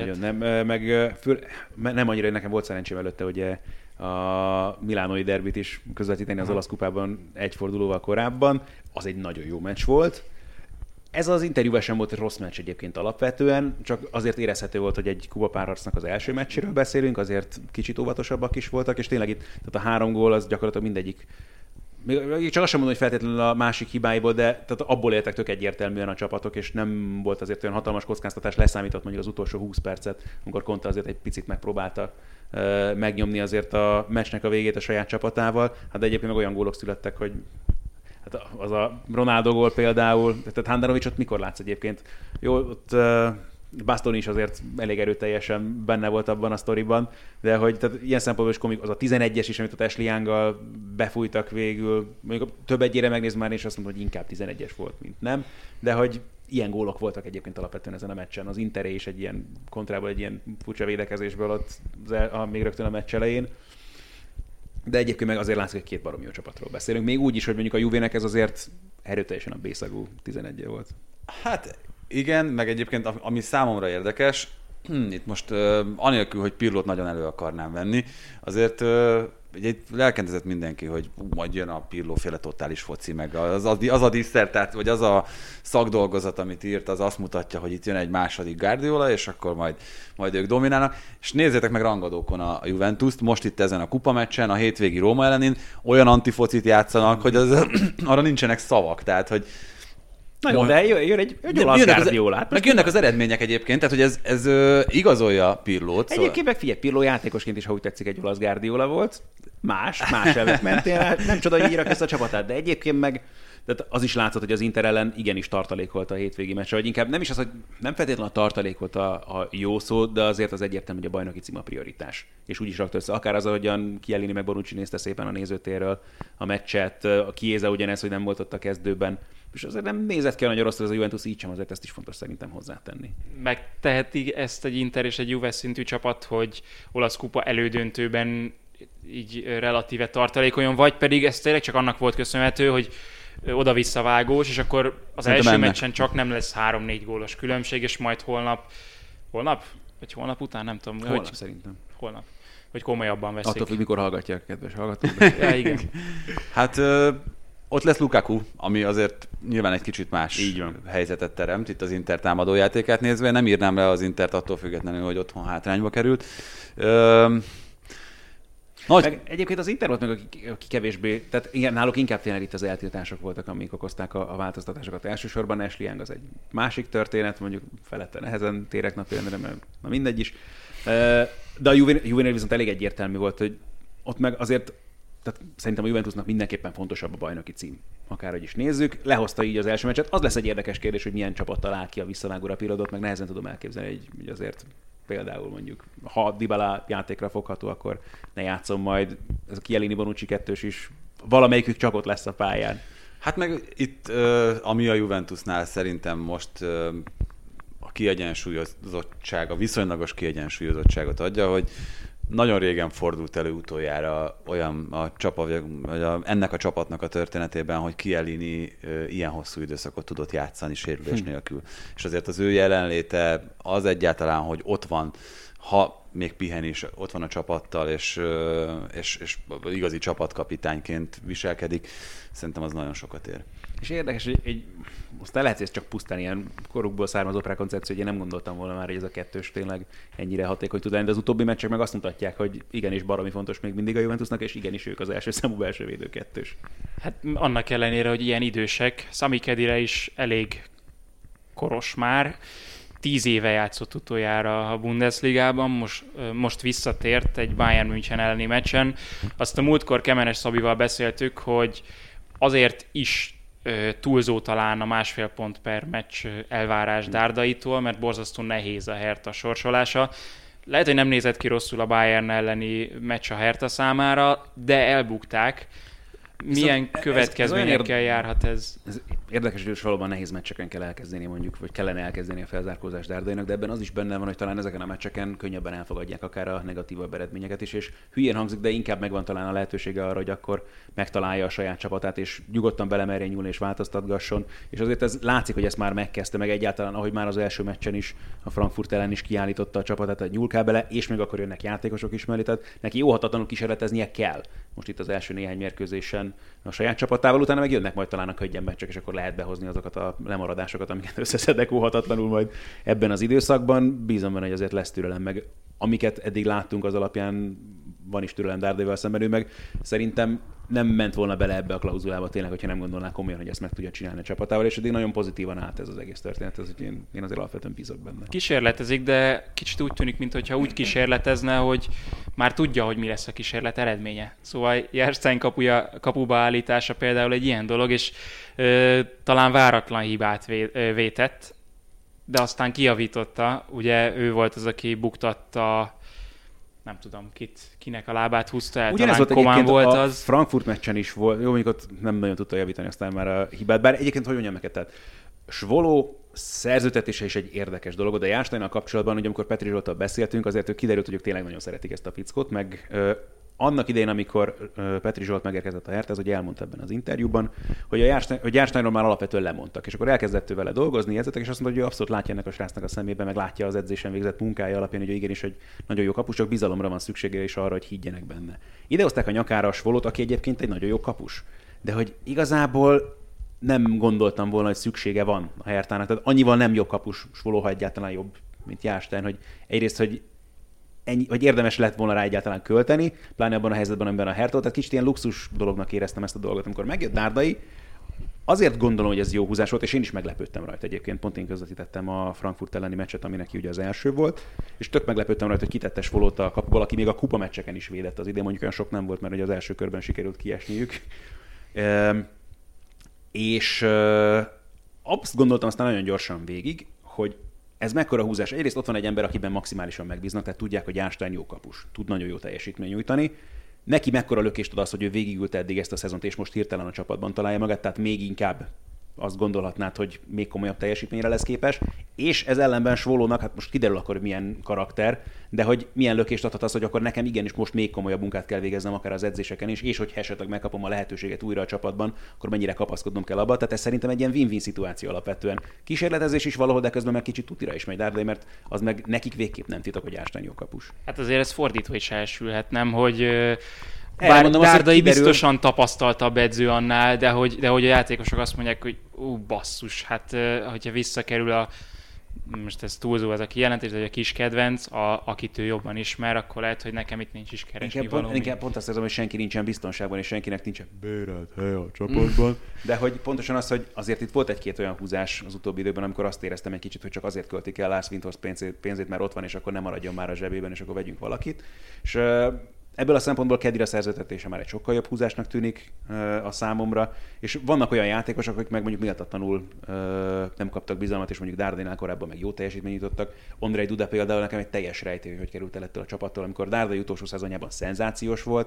Nem annyira, nekem volt szerencsém előtte, hogy a milánói derbit is közvetíteni az olasz kupában egy fordulóval korábban. Az egy nagyon jó meccs volt. Ez az interjúban sem volt egy rossz meccs egyébként alapvetően, csak azért érezhető volt, hogy egy kupapárharcnak az első meccséről beszélünk, azért kicsit óvatosabbak is voltak, és tényleg itt tehát a 3 gól az gyakorlatilag mindegyik. Még csak azt sem mondom, hogy feltétlenül a másik hibáiból, de tehát abból éltek tök egyértelműen a csapatok, és nem volt azért olyan hatalmas kockáztatás, leszámított mondjuk az utolsó 20 percet, amikor Conte azért egy picit megpróbálta megnyomni azért a meccsnek a végét a saját csapatával. Hát de egyébként meg olyan gólok születtek, hogy hát az a Ronaldo gól például, tehát Handanovicsot mikor látsz egyébként? Jó, ott Bastoni is azért elég erőteljesen benne volt abban a sztoriban, de hogy tehát ilyen szempontból is komik, az a 11-es is, amit a Ashley Younggal befújtak végül, mondjuk több egyére megnéz már, és azt mondom, hogy inkább 11-es volt, mint nem, de hogy ilyen gólok voltak egyébként alapvetően ezen a meccsen. Az Interé is egy ilyen kontrából, egy ilyen furcsa védekezésből ott még rögtön a meccs elején. De egyébként meg azért látszik, hogy 2 baromi jó csapatról beszélünk. Még úgy is, hogy mondjuk a Juvének ez azért erőteljesen a B-szagú 11-je volt. Hát igen, meg egyébként ami számomra érdekes, itt most anélkül, hogy Pirlót nagyon elő akarnám venni, azért ugye lelkendezett mindenki, hogy majd jön a Pirlo-féle totális foci, meg az a diszertát, vagy az a szakdolgozat, amit írt, az azt mutatja, hogy itt jön egy második Guardiola, és akkor majd ők dominálnak. És nézzétek meg rangadókon a Juventust, most itt ezen a kupameccsen, a hétvégi Róma ellenén olyan antifocit játszanak, hogy arra nincsenek szavak, tehát, hogy nagyon, de jön egy olasz Guardiolát. Meg jönnek az eredmények egyébként, tehát hogy ez igazolja Pirlót. Egyébként meg figyelj, Pirlo játékosként is, ha úgy tetszik, egy olasz Guardiola volt. Más elvek mentél. Nem csoda, hogy írják ezt a csapatát, de egyébként meg tehát az is látszott, hogy az Inter ellen igenis tartalék volt a hétvégi meccsre, vagy inkább nem is az, hogy nem feltétlenül a tartalék volt a jó szó, de azért az egyértelmű, hogy a bajnoki cím a prioritás. És úgy is rakta össze, akár az, ahogyan Chiellini meg Bonucci nézte szépen a nézőtérről a meccset, a Chiesa ugyanez, hogy nem volt ott a kezdőben, és azért nem nézett ki a nagyon rosszul ez a Juventus, így sem, azért ezt is fontos szerintem hozzátenni. Megteheti ezt egy Inter és egy Juve szintű csapat, hogy olasz kupa elődöntőben így relatíve tartalékoljon, vagy pedig ez tényleg csak annak volt köszönhető, hogy oda-visszavágós, és akkor az szerintem első meccsen csak nem lesz 3-4 gólos különbség, és majd holnap? Vagy holnap után? Nem tudom. Holnap szerintem. Holnap. Hogy komolyabban veszik. Attól, hogy mikor hallgatják, kedves hallgatók. Ja, igen. Hát ott lesz Lukaku, ami azért nyilván egy kicsit más helyzetet teremt, itt az Inter támadójátékát nézve. Nem írnám le az Intert attól függetlenül, hogy otthon hátrányba került. Meg egyébként az Inter volt meg, aki kevésbé, tehát igen, náluk inkább tényleg itt az eltiltások voltak, amik okozták a változtatásokat. Elsősorban Ashley Young az egy másik történet, mondjuk felette nehezen térek napjárendre, mert na mindegy is. De a Juve viszont elég egyértelmű volt, hogy ott meg azért, tehát szerintem a Juventusnak mindenképpen fontosabb a bajnoki cím. Akárhogy is nézzük, lehozta így az első meccset. Az lesz egy érdekes kérdés, hogy milyen csapat talál ki a visszavágó Rapidot, meg nehezen tudom elképzelni, hogy azért például mondjuk, ha Dybala játékra fogható, akkor ne játszom majd. Ez a Chiellini Bonucci kettős is, valamelyikük csak ott lesz a pályán. Hát meg itt, ami a Juventusnál szerintem most a kiegyensúlyozottság, a viszonylagos kiegyensúlyozottságot adja, hogy nagyon régen fordult elő utoljára olyan ennek a csapatnak a történetében, hogy Chiellini ilyen hosszú időszakot tudott játszani sérülés nélkül. És azért az ő jelenléte az egyáltalán, hogy ott van, ha még pihen is, ott van a csapattal, és igazi csapatkapitányként viselkedik, szerintem az nagyon sokat ér. És érdekes, hogy aztán lehet, hogy ez csak pusztán ilyen korukból származó prekoncepció, hogy én nem gondoltam volna már, hogy ez a kettős tényleg ennyire hatékony tud lenni, de az utóbbi meccsek meg azt mutatják, hogy igenis baromi fontos még mindig a Juventusnak, és igenis ők az első számú belsővédő kettős. Hát annak ellenére, hogy ilyen idősek, Sami Khedira is elég koros már, 10 éve játszott utoljára a Bundesligában, most visszatért egy Bayern München elleni meccsen. Azt a múltkor Kemenes Szabival beszéltük, hogy azért is túlzó talán a 1,5 pont per meccs elvárás Dardaitól, mert borzasztó nehéz a Hertha sorsolása. Lehet, hogy nem nézett ki rosszul a Bayern elleni meccs a Hertha számára, de elbukták. Milyen következményekkel járhat ez? Ez érdekes, hogy valóban nehéz meccseken kell elkezdeni mondjuk, vagy kellene elkezdeni a felzárkózást Dardainak, de ebben az is benne van, hogy talán ezeken a meccseken könnyebben elfogadják akár a negatívabb eredményeket is, és hülyén hangzik, de inkább megvan talán a lehetősége arra, hogy akkor megtalálja a saját csapatát, és nyugodtan belemerjen nyúlni és változtatgasson. És azért ez látszik, hogy ezt már megkezdte, meg egyáltalán, ahogy már az első meccsen is a Frankfurt ellen is kiállította a csapatát, hogy nyúl kell bele, és még akkor jönnek játékosok is mellé, tehát neki óhatatlanul kísérleteznie kell. Most itt az első néhány mérkőzésen a saját csapatával, utána meg jönnek majd talán a könnyebb meccsek, és akkor lehet behozni azokat a lemaradásokat, amiket összeszednek óhatatlanul majd ebben az időszakban. Bízom benne, hogy azért lesz türelem, meg amiket eddig láttunk, az alapján van is türelem Dardaival szemben, ő meg szerintem nem ment volna bele ebbe a klauzulába tényleg, hogyha nem gondolná komolyan, hogy ezt meg tudja csinálni a csapatával, és eddig nagyon pozitívan állt ez az egész történet, ez, én azért alapvetően bízok benne. Kísérletezik, de kicsit úgy tűnik, mintha úgy kísérletezne, hogy már tudja, hogy mi lesz a kísérlet eredménye. Szóval Jerstein kapuba állítása például egy ilyen dolog, és talán váratlan hibát vétett, de aztán kijavította. Ugye ő volt az, aki buktatta, nem tudom, kinek a lábát húzta el, ugyanez talán Komán volt az. Frankfurt meccsen is volt, jó, mondjuk ott nem nagyon tudta javítani aztán már a hibát, bár egyébként hogy mondjam neked, tehát Svoló szerződtetése is egy érdekes dolog, de Jársteinnal kapcsolatban, hogy amikor Petri Zsolttal beszéltünk, azért kiderült, hogy ők tényleg nagyon szeretik ezt a fickót, meg annak idején, amikor Petri Zsolt megérkezett a Hertház, hogy elmondta ebben az interjúban, hogy a Jársteinról már alapvetően lemondtak, és akkor elkezdett vele dolgozni, edzetek, és azt mondta, hogy ő abszolút látja ennek a srácnak a szemében, meg látja az edzésen végzett munkája alapján, hogy igenis egy nagyon jó kapus, csak bizalomra van szüksége és arra, hogy higgyenek benne. Idehozták a nyakára a Svolót, aki egyébként egy nagyon jó kapus, de hogy igazából nem gondoltam volna, hogy szüksége van a Hertának. Tehát annyival nem jobb kapus Svoló, ha egyáltalán jobb, mint Járstein, hogy egyrészt, hogy érdemes lett volna rá egyáltalán költeni, pláne abban a helyzetben, amiben a Hertha, tehát kicsit ilyen luxus dolognak éreztem ezt a dolgot. Amikor megjött Dárdai, azért gondolom, hogy ez jó húzás volt, és én is meglepődtem rajta egyébként. Pont én közvetítettem a Frankfurt elleni meccset, ami neki ugye az első volt, és tök meglepődtem rajta, hogy kitette Svolót a kapuból, aki még a kupa meccseken is védett az idén, mondjuk olyan sok nem volt, mert ugye az első körben sikerült kiesniük. És azt gondoltam aztán nagyon gyorsan végig, hogy ez mekkora húzás. Egyrészt ott van egy ember, akiben maximálisan megbíznak, tehát tudják, hogy Járstein jó kapus, tud nagyon jó teljesítmény nyújtani. Neki mekkora lökést ad az, hogy ő végigült eddig ezt a szezont, és most hirtelen a csapatban találja magát, tehát még inkább azt gondolhatnád, hogy még komolyabb teljesítményre lesz képes, és ez ellenben Svolónak, hát most kiderül akkor, hogy milyen karakter, de hogy milyen lökést adhat az, hogy akkor nekem igenis most még komolyabb munkát kell végeznem, akár az edzéseken is, és hogy esetleg megkapom a lehetőséget újra a csapatban, akkor mennyire kapaszkodnom kell abba. Tehát ez szerintem egy ilyen win-win szituáció alapvetően. Kísérletezés is valahol, de közben meg kicsit tutira is megy Dárdai, mert az meg nekik végképp nem titok, hogy Járstein jó kapus. Hát azért ez fordítva is elsülhet, nem, hogy Bár Dárdai biztosan tapasztaltabb edző annál, de hogy a játékosok azt mondják, hogy basszus, hát hogyha visszakerül most ez túlzó ez a kijelentés, de hogy a kis kedvenc, akit ő jobban ismer, akkor lehet, hogy nekem itt nincs is keresni valami. Inkább pont azt érzem, hogy senki nincsen biztonságban, és senkinek nincsen bérelt hely a csapatban. De hogy pontosan az, hogy azért itt volt egy-két olyan húzás az utóbbi időben, amikor azt éreztem egy kicsit, hogy csak azért költik el Lars Windhorst pénzét, mert ott van, és akkor nem maradjon már a zsebében, és akkor vegyünk valakit. És ebből a szempontból Khedira szerződtetése már egy sokkal jobb húzásnak tűnik a számomra, és vannak olyan játékosok, akik meg mondjuk méltatlanul nem kaptak bizalmat, és mondjuk Dardainál korábban meg jó teljesítményt jutottak. Ondrej Duda például nekem egy teljes rejtély, hogy került el ettől a csapattól, amikor Dárdai utolsó szezonjában szenzációs volt,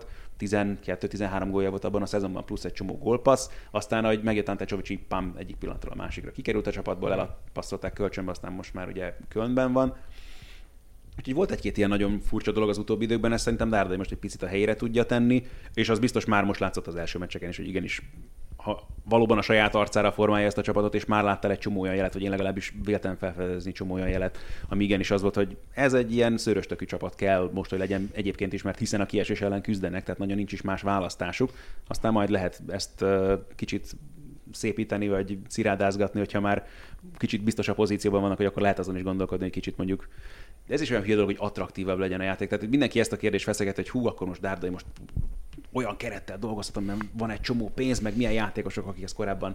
12-13 gólja volt abban a szezonban, plusz egy csomó gólpassz, aztán, ahogy megjött Ante Csovic, pam, egyik pillanatról a másikra kikerült a csapatból, elpasszolták kölcsönbe, aztán most már ugye Kölnben van. Úgyhogy volt egy-két ilyen nagyon furcsa dolog az utóbbi időkben, ezt szerintem Dárdai most egy picit a helyére tudja tenni, és az biztos már most látszott az első meccseken is, hogy igenis, ha valóban a saját arcára formálja ezt a csapatot, és már láttál egy csomó olyan jelet, vagy én legalábbis véltem felfedezni csomó olyan jelet, ami igenis az volt, hogy ez egy ilyen szőröstökű csapat kell most, hogy legyen egyébként is, mert hiszen a kiesés ellen küzdenek, tehát nagyon nincs is más választásuk. Aztán majd lehet ezt kicsit szépíteni, vagy cirádázgatni, hogyha már kicsit biztos a pozícióban vannak, hogy akkor lehet azon is gondolkodni, hogy kicsit mondjuk. De ez is olyan hülye dolog, hogy attraktívabb legyen a játék. Tehát mindenki ezt a kérdést feszeget, hogy hú, akkor most Dárdai most olyan kerettel dolgozhatom, mert van egy csomó pénz, meg milyen játékosok, akik ezt korábban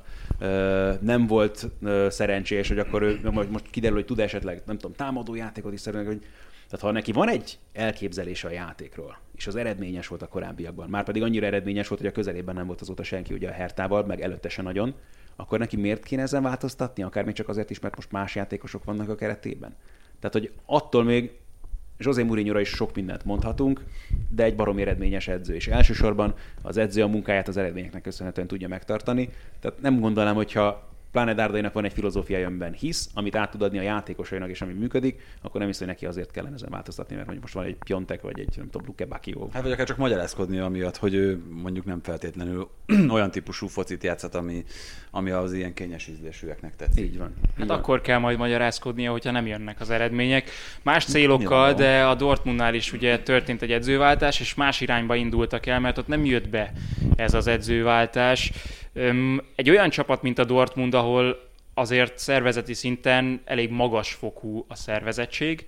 nem volt szerencsés, hogy akkor ő most kiderül, hogy tud esetleg, nem tudom, támadó játékot is szerint, hogy tehát ha neki van egy elképzelése a játékról, és az eredményes volt a korábbiakban, már pedig annyira eredményes volt, hogy a közelében nem volt azóta senki ugye a Hertával, meg előtte se nagyon, akkor neki miért kéne ezen változtatni? Akár még csak azért is, mert most más játékosok vannak a keretében. Tehát, hogy attól még José Mourinho-ra is sok mindent mondhatunk, de egy baromi eredményes edző, és elsősorban az edző a munkáját az eredményeknek köszönhetően tudja megtartani. Tehát nem gondolnám, hogyha pláne Dárdainak van egy filozófiája, amiben hisz, amit át tud adni a játékosainak, és ami működik, akkor nem hiszem, hogy neki azért kellene ezen változtatni, mert most van egy Piontek, vagy egy, nem tudom, Luke Bacchio. Hát vagy akár csak magyarázkodni amiatt, hogy ő mondjuk nem feltétlenül olyan típusú focit játszhat, ami az ilyen kényes ízlésűeknek tetszik. Így van. Hát akkor kell majd magyarázkodnia, hogyha nem jönnek az eredmények. Más célokkal, de a Dortmundnál is ugye történt egy edzőváltás, és más irányba indultak el, mert ott nem jött be ez az edzőváltás. Egy olyan csapat, mint a Dortmund, ahol azért szervezeti szinten elég magas fokú a szervezettség.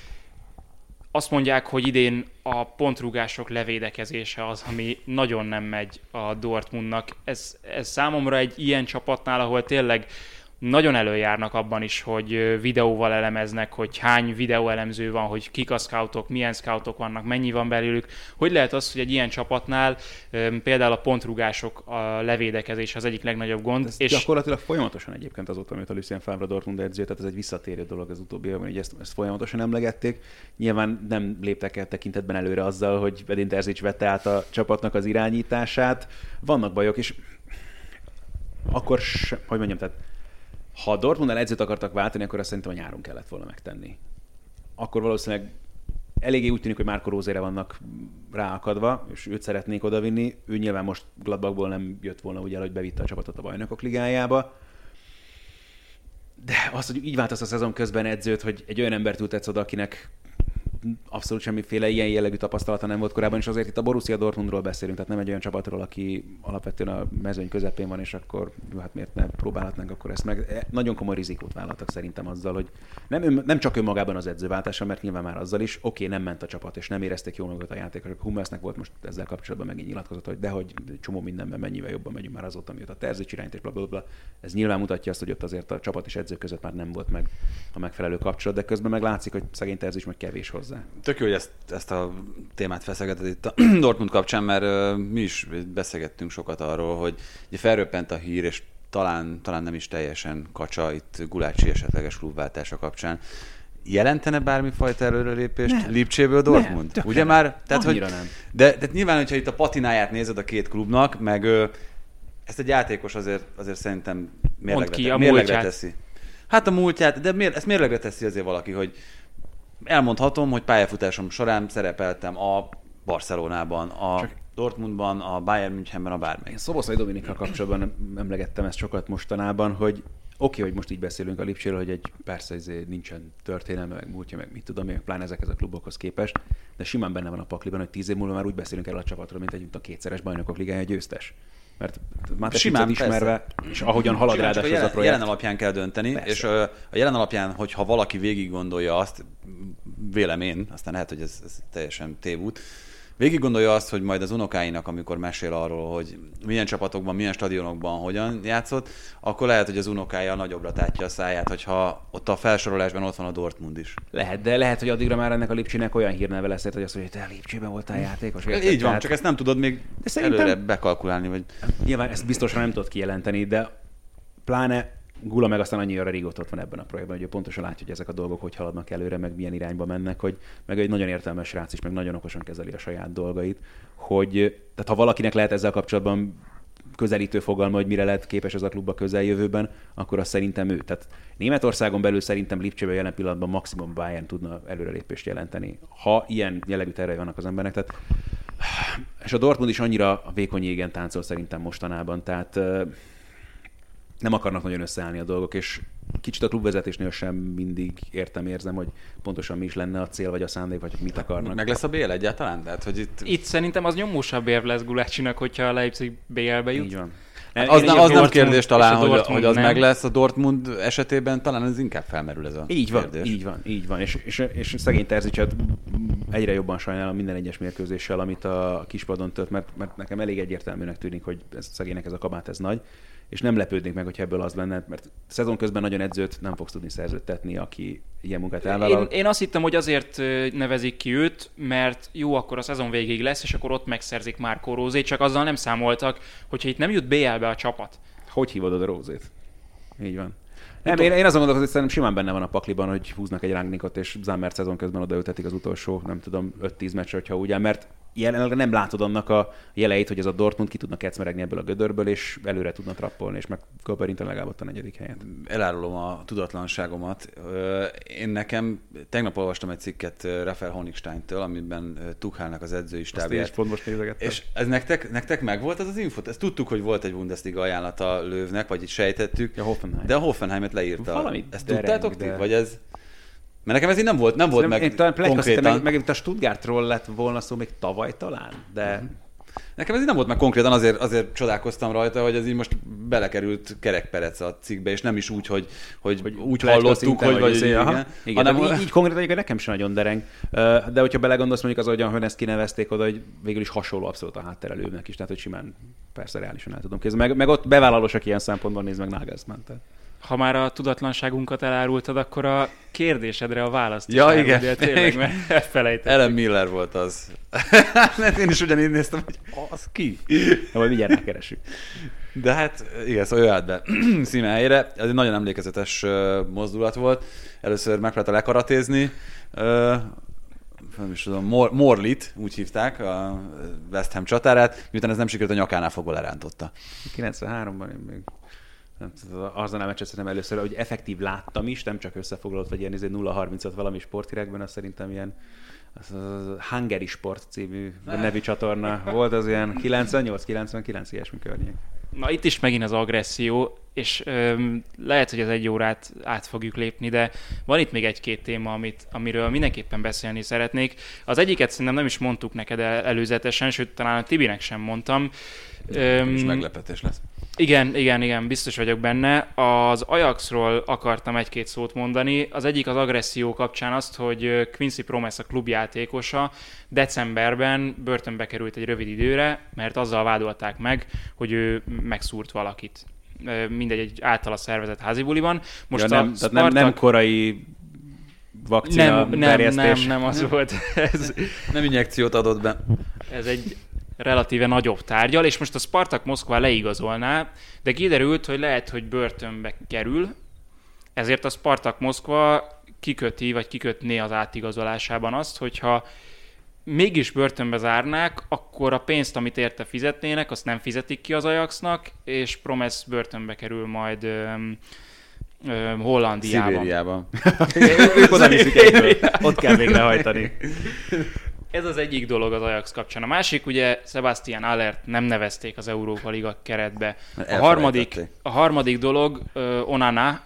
Azt mondják, hogy idén a pontrúgások levédekezése az, ami nagyon nem megy a Dortmundnak. Ez számomra egy ilyen csapatnál, ahol tényleg nagyon előjárnak abban is, hogy videóval elemeznek, hogy hány videóelemző van, hogy kik a scoutok, milyen scoutok vannak, mennyi van belőlük. Hogy lehet az, hogy egy ilyen csapatnál például a pontrúgások, a levédekezés az egyik legnagyobb gond. Ez és gyakorlatilag folyamatosan egyébként azóta, amit a Lucien Favre Dortmund edző, tehát ez egy visszatérő dolog az utóbbi évben, hogy ezt folyamatosan emlegették. Nyilván nem léptek el tekintetben előre azzal, hogy Edin Terzic vette át a csapatnak az irányítását. Vannak bajok, és akkor, hogy mondjam, tehát ha a Dortmundnál edzőt akartak váltani, akkor azt szerintem a nyáron kellett volna megtenni. Akkor valószínűleg eléggé úgy tűnik, hogy Marco Rosére vannak ráakadva, és őt szeretnék odavinni. Ő nyilván most Gladbachból nem jött volna úgy el, hogy bevitte a csapatot a Bajnokok Ligájába. De az, hogy így változt a szezon közben edzőt, hogy egy olyan embert ültetsz oda, akinek abszolút semmiféle ilyen jellegű tapasztalata nem volt korábban, és azért itt a Borussia Dortmundról beszélünk, tehát nem egy olyan csapatról, aki alapvetően a mezőny közepén van, és akkor jó, hát miért nem próbálhatnánk akkor ezt meg. Nagyon komoly rizikót vállaltak szerintem azzal, hogy nem csak önmagában az edzőváltása, mert nyilván már azzal is, nem ment a csapat, és nem érezték jól magukat a játékosok. Hummelsnek volt most ezzel kapcsolatban megint nyilatkozat, hogy dehogy csomó mindenben mennyivel jobban megyünk már azóta, mióta a Terzic irányt, és blablabla. Ez nyilván mutatja azt, hogy ott azért a csapat és edző között már nem volt meg a megfelelő kapcsolat, de közben meg látszik, hogy szegény Terzic meg kevés hozzá. Tök jó, hogy ezt a témát feszegeted itt a Dortmund kapcsán, mert mi is beszélgettünk sokat arról, hogy ugye felröppent a hír, és talán nem is teljesen kacsa itt Gulácsi esetleges klubváltása kapcsán. Jelentene bármifajta előrelépést Lipcséből Dortmund? Nem, ugye már? Tehát, hogy, nem. de nyilván, hogyha itt a patináját nézed a két klubnak, meg ezt egy játékos azért szerintem mérlegre teszi. Hát a múltját, de ezt mérlegre teszi azért valaki, hogy elmondhatom, hogy pályafutásom során szerepeltem a Barcelonában, a Dortmundban, a Bayern Münchenben, a bármelyik. Én Szoboszlai Dominikkal kapcsolatban emlegettem ezt sokat mostanában, hogy hogy most így beszélünk a Lipcséről, hogy persze nincsen történelme, meg múltja, meg mit tudom, meg pláne ezekhez a klubokhoz képest, de simán benne van a pakliban, hogy 10 év múlva már úgy beszélünk erről a csapatról, mint egy kétszeres Bajnokok Ligája győztes. Mert már simán ismerve, és ahogyan halad ráadásul ez a projekt. Jelen alapján kell dönteni, persze. És a jelen alapján, hogyha valaki végig gondolja azt, vélem én, aztán lehet, hogy ez teljesen tévút, végig gondolja azt, hogy majd az unokáinak, amikor mesél arról, hogy milyen csapatokban, milyen stadionokban hogyan játszott, akkor lehet, hogy az unokája nagyobbra tátja a száját, hogyha ott a felsorolásban ott van a Dortmund is. Lehet, de lehet, hogy addigra már ennek a Lipcsének olyan hírneve lesz, hogy azt mondja, hogy te Lipcsében voltál játékos. Így van, csak ezt nem tudod még előre bekalkulálni. Vagy... Nyilván ezt biztosan nem tudod kijelenteni, de pláne Gula meg aztán annyira régóta ott van ebben a projektben, hogy pontosan látja, hogy ezek a dolgok hogy haladnak előre, meg milyen irányba mennek, hogy meg egy nagyon értelmes srác is, meg nagyon okosan kezeli a saját dolgait, hogy tehát ha valakinek lehet ezzel kapcsolatban közelítő fogalma, hogy mire lehet képes ez a klub a közeljövőben, akkor az szerintem ő. Tehát Németországon belül szerintem Lipcsében jelen pillanatban maximum Bayern tudna előrelépést jelenteni, ha ilyen jellegű tervei vannak az embernek. Tehát, és a Dortmund is annyira a vékony jégen táncol szerintem mostanában, tehát nem akarnak nagyon összeállni a dolgok, és kicsit a klubvezetésnél sem mindig érzem, hogy pontosan mi is lenne a cél, vagy a szándék, vagy mit akarnak. Meg lesz a BL egyáltalán? Tehát, hogy itt szerintem az nyomósabb érv lesz Gulácsinak, hogyha a Leipzig BL-be jut. Így van. Az nem kérdés talán, hogy az nem. Meg lesz a Dortmund esetében, talán ez inkább felmerül ez a kérdés. Így van. És szegény Terzicset egyre jobban sajnálom minden egyes mérkőzéssel, amit a kispadon tört, mert nekem elég egyértelműnek tűnik, hogy szegénynek ez a kabát, ez nagy, és nem lepődnék meg, hogyha ebből az lenne, mert szezon közben nagyon edzőt nem fogsz tudni szerződtetni, aki ilyen munkát elvállal. Én azt hittem, hogy azért nevezik ki őt, mert jó, akkor a szezon végéig lesz, és akkor ott megszerzik Marco Rosét, csak azzal nem számoltak, hogyha itt nem jut BL-be a csapat. Hogy hívod oda Rosét? Így van. Nem, én azon gondolok, hogy szerintem simán benne van a pakliban, hogy húznak egy Rangnickot, és Zammert szezon közben odaültetik az utolsó, nem tudom, 5-10 meccsre, hogyha úgy áll, mert jelenleg nem látod annak a jeleit, hogy ez a Dortmund ki tudnak kecmeregni ebből a gödörből, és előre tudna trappolni, és meg Köperinten legalább ott a 4. helyen. Elárulom a tudatlanságomat. Én nekem tegnap olvastam egy cikket Rafael Honigsteintől, amiben Tuchelnek az edzői stábját. És ez nektek megvolt az info? Ezt tudtuk, hogy volt egy Bundesliga ajánlata Löwnek, vagy így sejtettük. Hoffenheim. De a Hoffenheimet leírta. Valami ezt tudtátok ti? Vagy ez... Mert nekem ez így nem volt meg konkrétan. Meg a Stuttgartról lett volna szó még tavaly talán, de... Nekem ez így nem volt meg konkrétan, azért csodálkoztam rajta, hogy ez így most belekerült kerekperec a cikkbe, és nem is úgy, hogy úgy hallottuk, hogy igen, hanem így konkrétan nekem sem nagyon dereng. De hogyha belegondolsz, mondjuk az, ahogyan ezt kinevezték oda, hogy végül is hasonló abszolút a hátterelőnek is, tehát hogy simán persze reálisan el tudom kézni. Meg ott bevállalósak ilyen szempontból néz meg Nagelsmann. Ha már a tudatlanságunkat elárultad, akkor a kérdésedre a választ is igen. Tényleg, mert elfelejtettem. Ellen Miller volt az. Én is ugyanígy néztem, hogy az ki? Na, majd mindjárt rákeresünk. De hát igen, szóval ő állt be szíme helyére. Ez egy nagyon emlékezetes mozdulat volt. Először megpróbálta lekaratézni. Nem is tudom, Morlit, úgy hívták, a West Ham csatárát, miután ez nem sikerült, a nyakánál fogva lerántotta. 93-ban én még... Az Arsenal meccset szerintem először, hogy effektív láttam is, nem csak összefoglalott, vagy ilyen 0-30-at valami sporthirekben, az szerintem ilyen az Hungary Sport című nevű csatorna volt, az ilyen 98-99 ilyesmi környék. Na itt is megint az agresszió, és lehet, hogy az 1 órát át fogjuk lépni, de van itt még 1-2 téma, amiről mindenképpen beszélni szeretnék. Az egyiket szerintem nem is mondtuk neked előzetesen, sőt talán a Tibinek sem mondtam. És meglepetés lesz. Igen, biztos vagyok benne. Az Ajaxról akartam 1-2 szót mondani. Az egyik az agresszió kapcsán azt, hogy Quincy Promes, a klubjátékosa, decemberben börtönbe került egy rövid időre, mert azzal vádolták meg, hogy ő megszúrt valakit. Mindegy, egy általa szervezett házibuliban. Most ja, nem korai vakcina terjesztés. Nem az volt. Nem injekciót adott be. Ez egy relatíve nagyobb tárgyal, és most a Spartak Moszkva leigazolná, de kiderült, hogy lehet, hogy börtönbe kerül, ezért a Spartak Moszkva kikötné az átigazolásában azt, hogyha mégis börtönbe zárnák, akkor a pénzt, amit érte fizetnének, azt nem fizetik ki az Ajaxnak, és Promes börtönbe kerül majd Hollandiában. Szibériában. Ők oda viszik egyből. Ott kell végrehajtani. Ez az egyik dolog az Ajax kapcsán. A másik, ugye Sebastian Allert nem nevezték az Európa Liga keretbe. A harmadik dolog Onana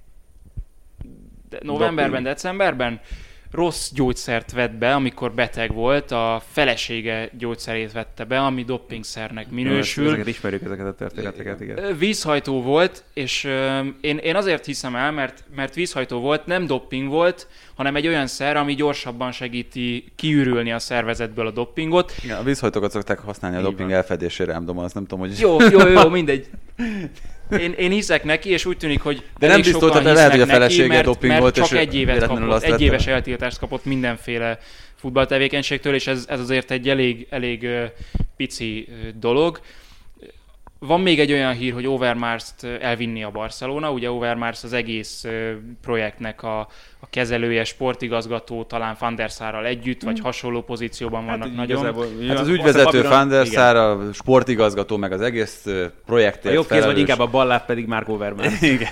novemberben, decemberben rossz gyógyszert vett be, amikor beteg volt, a felesége gyógyszerét vette be, ami doppingszernek minősül. Ezeket ismerjük, ezeket a történeteket, igen. Vízhajtó volt, és én azért hiszem el, mert vízhajtó volt, nem dopping volt, hanem egy olyan szer, ami gyorsabban segíti kiürülni a szervezetből a doppingot. Igen, a vízhajtókat szokták használni a doping elfedésére, nem tudom, hogy... Jó, mindegy. Én hiszek neki, és úgy tűnik, hogy de nem biztos, hogy lehet, hogy a felesége doping volt, csak egy éves eltiltást kapott mindenféle futballtevékenységtől, és ez azért egy elég pici dolog. Van még egy olyan hír, hogy Overmars-t elvinni a Barcelona. Ugye Overmars az egész projektnek a kezelője, sportigazgató, talán Van der Sarral együtt, vagy hasonló pozícióban vannak nagyon. Hát az ügyvezető Van der Sar, a sportigazgató, meg az egész projektért a jobb kéz vagy inkább a balláb pedig Mark Overmars. Igen.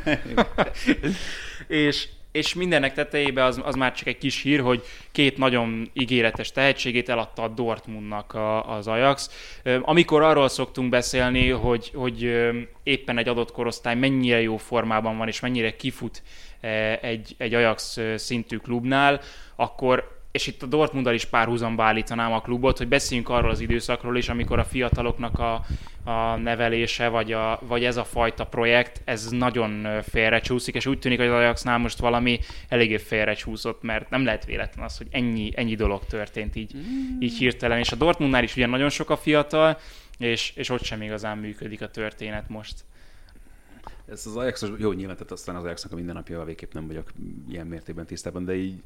És mindennek tetejében az már csak egy kis hír, hogy 2 nagyon ígéretes tehetségét eladta a Dortmundnak az Ajax. Amikor arról szoktunk beszélni, hogy éppen egy adott korosztály mennyire jó formában van, és mennyire kifut egy Ajax szintű klubnál, akkor, és itt a Dortmunddal is párhuzamba állítanám a klubot, hogy beszéljünk arról az időszakról is, amikor a fiataloknak a nevelése, vagy ez a fajta projekt, ez nagyon félrecsúszik, és úgy tűnik, hogy az Ajaxnál most valami eléggé félrecsúszott, mert nem lehet véletlen az, hogy ennyi dolog történt így hirtelen, és a Dortmundnál is ugye nagyon sok a fiatal, és ott sem igazán működik a történet most. Ez az Ajax, jó, nyilván, tehát aztán az Ajaxnak a mindennapjával végképp nem vagyok ilyen mértékben tisztában, de így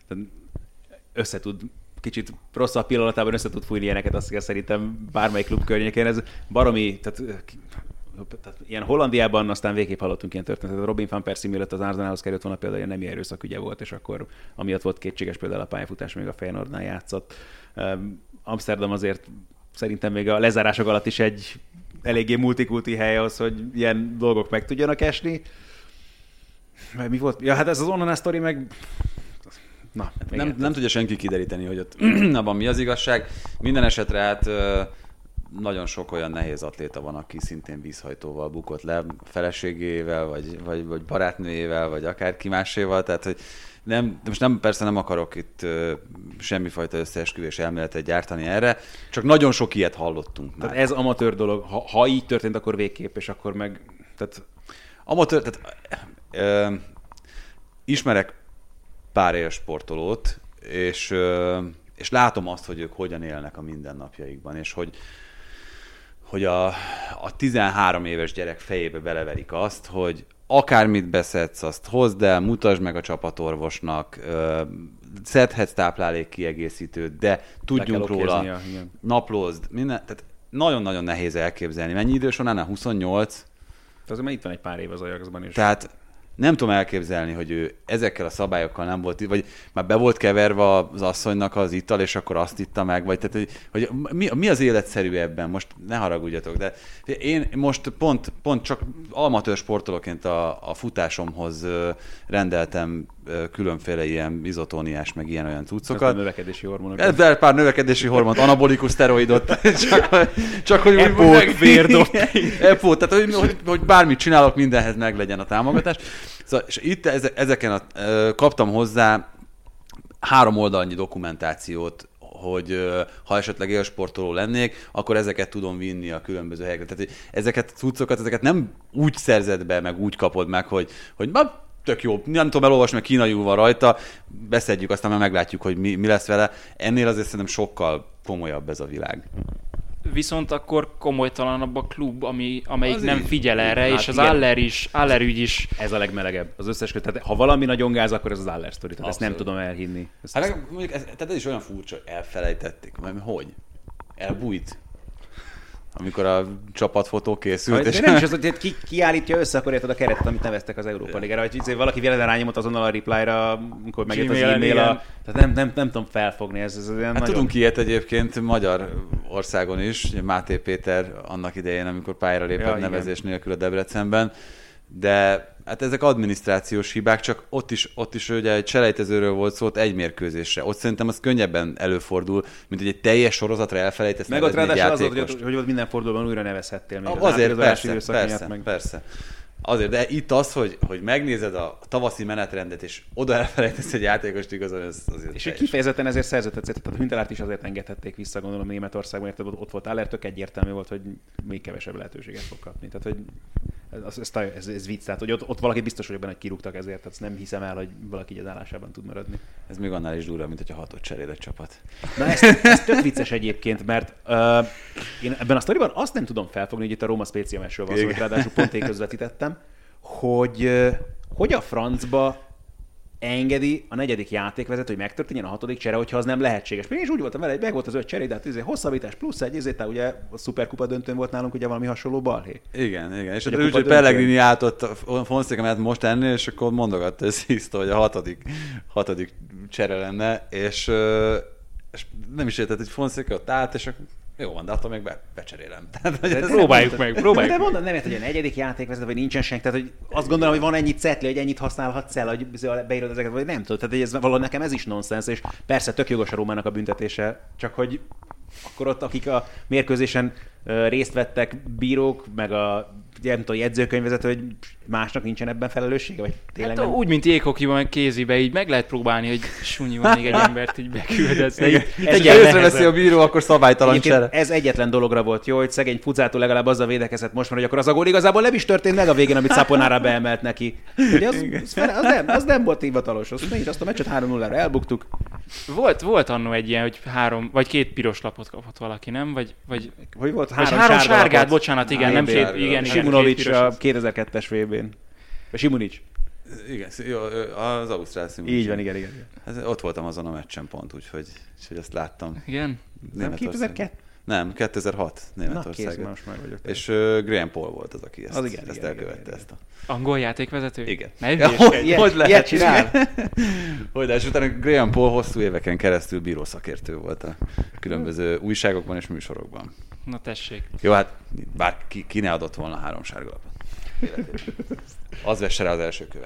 kicsit rosszabb pillanatában össze tud fújni ilyeneket, azt kell szerintem bármelyik klub környékén. Ez baromi, tehát ilyen Hollandiában aztán végképp hallottunk ilyen történetet. Robin van Persie mielőtt az Arsenalhoz került volna például ilyen nemi erőszakügye volt, és akkor amiatt volt kétséges például a pályafutás, még a Feyenoordnál játszott. Amsterdam azért szerintem még a lezárások alatt is egy eléggé multikulti hely ahhoz, hogy ilyen dolgok meg tudjanak esni. Mi volt? Ja, hát ez az Onana sztori meg... Na, nem tudja senki kideríteni, hogy ott abban mi az igazság. Minden esetre hát nagyon sok olyan nehéz atléta van, aki szintén vízhajtóval bukott le, feleségével, vagy barátnőjével, vagy akárki máséval, tehát hogy persze nem akarok itt semmifajta összeesküvés elméletet gyártani erre, csak nagyon sok ilyet hallottunk már. Tehát ez amatőr dolog, ha így történt, akkor végképp, és akkor meg... Amatőr, ismerek pár éves sportolót, és látom azt, hogy ők hogyan élnek a mindennapjaikban, és hogy a 13 éves gyerek fejébe beleverik azt, hogy akármit beszedsz, azt hozd el, mutasd meg a csapatorvosnak, szedhetsz táplálékkiegészítőt, de tudjunk róla, naplózd, minden. Tehát nagyon-nagyon nehéz elképzelni. Mennyi idős van ennek? 28? Azért már itt van egy pár év az Ajaxban is. Tehát nem tudom elképzelni, hogy ő ezekkel a szabályokkal nem volt, vagy már be volt keverve az asszonynak az ital, és akkor azt itta meg, vagy tehát, hogy mi az életszerű ebben? Most ne haragudjatok, de én most pont csak amatőr sportolóként a futásomhoz rendeltem különféle ilyen izotóniás, meg ilyen-olyan cuccokat. Növekedési hormonok. Pár növekedési hormont, anabolikus szteroidot, csak hogy Epót, vérdob. Epót, tehát hogy bármit csinálok, mindenhez meg legyen a támogatás. Szóval, és itt ezeken kaptam hozzá 3 oldalnyi dokumentációt, hogy ha esetleg élsportoló lennék, akkor ezeket tudom vinni a különböző helyekre. Tehát ezeket cuccokat, ezeket nem úgy szerzed be, meg úgy kapod meg, hogy tök jó, nem tudom elolvasni, mert kínaiul van rajta, beszedjük, aztán már meglátjuk, hogy mi lesz vele. Ennél azért szerintem sokkal komolyabb ez a világ. Viszont akkor komolytalanabb a klub, amelyik nem így, figyel erre, hát és az igen. Aller ügy is. Ez a legmelegebb. Az összes tehát ha valami nagyon gáz, akkor ez az Aller sztori. Tehát ezt nem Abszolút. tudom elhinni. Hát mondjuk tehát ez is olyan furcsa, hogy elfelejtették. Hogy? Elbújt? Amikor a csapatfotó készült. De nem is az, hogy ki állítja össze, akkor érted a keretet, amit neveztek az Európa Ligára. Hogy valaki véletlen rányomott azonnal a reply-ra, amikor megjött az e-mail. Tehát nem tudom felfogni. Ez olyan Hát nagyon... tudunk ilyet egyébként Magyarországon is. Máté Péter annak idején, amikor pályára lépett nevezés nélkül a Debrecenben. De hát ezek adminisztrációs hibák, csak ott is ugye egy selejtezőről volt szó, ott egy mérkőzésre. Ott szerintem az könnyebben előfordul, mint hogy egy teljes sorozatra elfelejtesz meg ott nevezni egy ráadásul az játékost. hogy ott minden fordulóban újra nevezhettél még. Azért persze. Azért, de itt az, hogy megnézed a tavaszi menetrendet, és oda elfelejtesz egy játékost, igazán ez azért és kifejezetten ezért szerződtet, tehát a Hüntelárt is azért engedhették vissza, gondolom Németországban, érted, ott volt Aller, tök egyértelmű volt, hogy még kevesebb lehetőséget fog kapni. Tehát, hogy ez vicc, tehát, hogy ott valaki biztos vagyok benne, hogy kirúgtak ezért, tehát nem hiszem el, hogy valaki így az állásában tud maradni. Ez még annál is durva, mint hogyha 6-ot cserél a csapat. Na ez tök vicces egyébként, mert én ebben a sztoriban azt nem tudom felfogni, hogy itt a Róma Spezia meccsről van szó, hogy ráadásul pont én közvetítettem, hogy a francba engedi a 4. játékvezető, hogy megtörténjen a 6. csere, hogyha az nem lehetséges. Én is úgy voltam vele, hogy meg volt az 5 cseré, de hát hosszabbítás plusz egy, tehát ugye a szuperkupa döntőn volt nálunk ugye valami hasonló balhé. Igen. És úgy, hogy Pellegrini állt ott Fonseca mellett most ennél, és akkor mondogatta ez Hisztó, hogy a 6. csere lenne, és nem is értett, hogy Fonseca ott állt, és akkor jó van, de attól még becserélem. Próbáljuk meg. De mondom, nem ért, hogy a 4. játékvezető, vagy nincsen senki, tehát hogy azt gondolom, hogy van ennyi cetli, hogy ennyit használhatsz el, hogy beírod ezeket, vagy nem tudod. Tehát ez valahogy nekem ez is nonsens, és persze tök jogos a Rómának a büntetése, csak hogy akkor ott, akik a mérkőzésen részt vettek, bírók, meg a jegyzőkönyvvezető, hogy másnak nincsen ebben felelőssége, vagy tényleg hát, úgy, mint jéghokiban, meg kézibe, így meg lehet próbálni, hogy sunyi van még egy embert így beküldesz. Egy észreveszi a bíró, akkor szabálytalan csere. Ez egyetlen dologra volt jó, hogy szegény Fuzzától legalább azzal védekezett most, hogy akkor az a gól igazából nem is történt meg a végén, amit Szaponára beemelt neki. Ugye az nem volt hivatalos, azt a meccset 3-0-ra elbuktuk. Volt annó egy ilyen, hogy 3 vagy 2 piros lapot kapott valaki, nem? Vagy hogy volt 3 sárgát, bocsánat, igen, nem igen. Simonovic a 2002-es VB-n. Simunic. Igen, jó, az Ausztrál Simunic. Így van, igen. Hát, ott voltam azon a meccsen pont, úgyhogy azt láttam. Igen? Nem 2002? Nem, 2006 Németország. Na, most már vagyok. És Graham Paul volt az, aki ezt elkövette. Ezt a... Angol játékvezető? Igen. Hogy lehet csinál? Hogy de és utána Graham Paul hosszú éveken keresztül bírószakértő volt a különböző újságokban és műsorokban. Na tessék. Jó, hát bár ki ne adott volna 3 sárgalapot. Az vesse rá az első követ.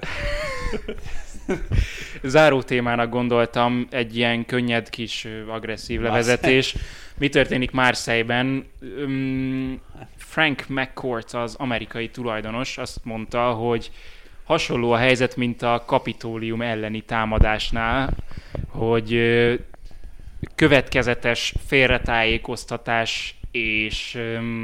Záró témának gondoltam egy ilyen könnyed kis agresszív levezetés. Mi történik Marseille-ben? Frank McCourt, az amerikai tulajdonos azt mondta, hogy hasonló a helyzet, mint a Kapitólium elleni támadásnál, hogy következetes félretájékoztatás és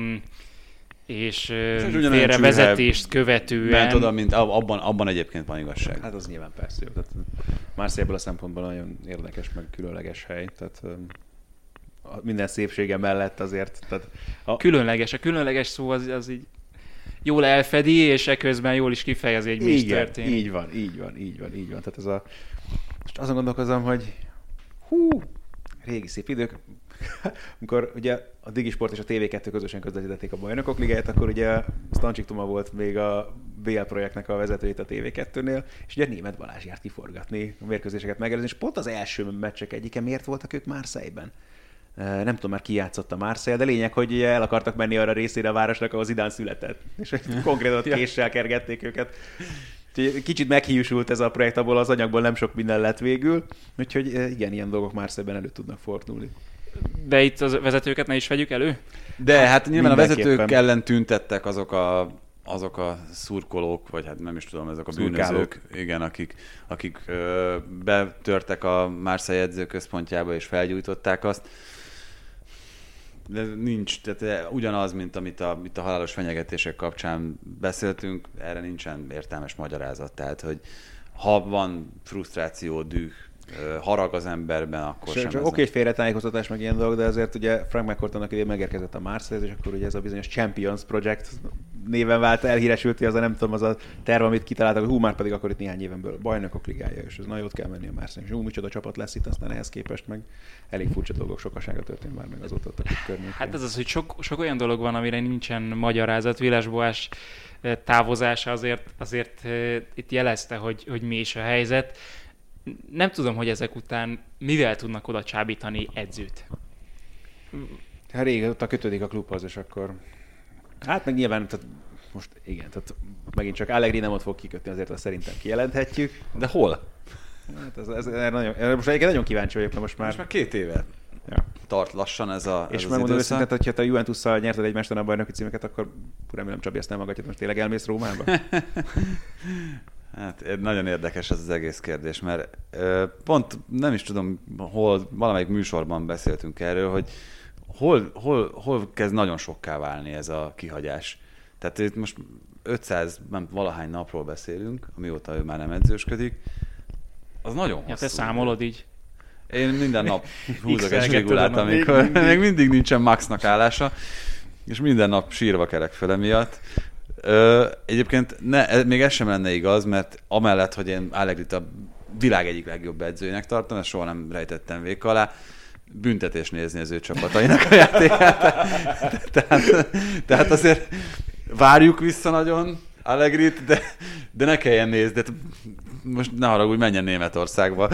félrevezetést követően... Mert oda, mint abban egyébként van igazság. Hát az nyilván persze. Tehát Marseille ebből a szempontból nagyon érdekes, meg különleges hely. Tehát minden szépsége mellett azért. Tehát a különleges szó az így jól elfedi, és eközben jól is kifejezi, hogy mi is történik. Így van. Tehát ez most azon gondolkozom, hogy régi szép idők. Amikor ugye a Digisport és a TV2 közösen közvetítették a Bajnokok Ligáját, akkor ugye Stancsik Toma volt még a BL projektnek a vezetőjét a TV2-nél, és ugye Németh Balázs járt kiforgatni a mérkőzéseket megelőzni, és pont az első meccsek egyike miért voltak ők Marseille-ben? Nem tudom már ki játszott a Marseille, de lényeg, hogy el akartak menni arra részére a városnak, ahol Zidane született. És konkrétan ott késsel kergették őket. Kicsit meghiúsult ez a projekt, abból az anyagból nem sok minden lett végül, úgyhogy igen, ilyen dolgok már szebben elő tudnak fordulni. De itt az vezetőket ne is vegyük elő? De hát nyilván a vezetők mindenképpen. ellen tüntettek azok a szurkolók, vagy hát nem is tudom, ezek a bűnözők, igen, akik betörtek a Marseille edzőközpontjába és felgyújtották azt. De nincs, tehát ugyanaz, mint amit a halálos fenyegetések kapcsán beszéltünk, erre nincsen értelmes magyarázat. Tehát, hogy ha van frusztráció, düh, harag az emberben, akkor sem. Oké, hogy félretájékoztatás meg ilyen dolog, de azért ugye Frank McCourtonnak idén megérkezett a Marseille, és akkor ugye ez a bizonyos Champions Project néven vált elhíresült, az a nem tudom, az a terv, amit kitaláltak, hogy már pedig akkor itt néhány éven belül Bajnokok Ligája, és ez nagyon ott kell menni a Marseille. És micsoda csapat lesz itt, aztán ehhez képest meg elég furcsa dolgok sokasága történt már meg azóta ott a környékén. Hát ez az, hogy sok olyan dolog van, amire nincsen magyarázat. Vilas Boas távozása azért itt jelezte, hogy mi is a helyzet. Nem tudom, hogy ezek után mivel tudnak oda csábítani edzőt. Hát régóta kötődik a klubhoz, és akkor... Hát meg nyilván, tehát most igen, tehát megint csak Allegri nem ott fog kikötni, azért azt szerintem kijelenthetjük. De hol? Hát ez nagyon, most egyébként nagyon kíváncsi vagyok, most már 2 éve tart lassan ez és az megmondom időszak. őszintén, hogy ha te a Juventusszal nyerted egy mesternapi bajnoki címeket, akkor remélem Csabi ezt nem magadját, most tényleg elmész Rómába? Hát nagyon érdekes ez az egész kérdés, mert pont nem is tudom, hol, valamelyik műsorban beszéltünk erről, hogy hol kezd nagyon sokká válni ez a kihagyás. Tehát itt most 500 valahány napról beszélünk, amióta ő már nem edzősködik, az nagyon hosszú. Ja, te számolod így? Én minden nap húzok egy zsigulát, amikor még mindig nincsen Maxnak állása, és minden nap sírva kerek fel emiatt. Egyébként még ez sem lenne igaz, mert amellett, hogy én Allegrit a világ egyik legjobb edzőjének tartom, ezt soha nem rejtettem véka alá, büntetés nézni az ő csapatainak a játékát. Tehát azért várjuk vissza nagyon Allegrit, de ne kelljen nézni. De most ne haragudj, menjen Németországba.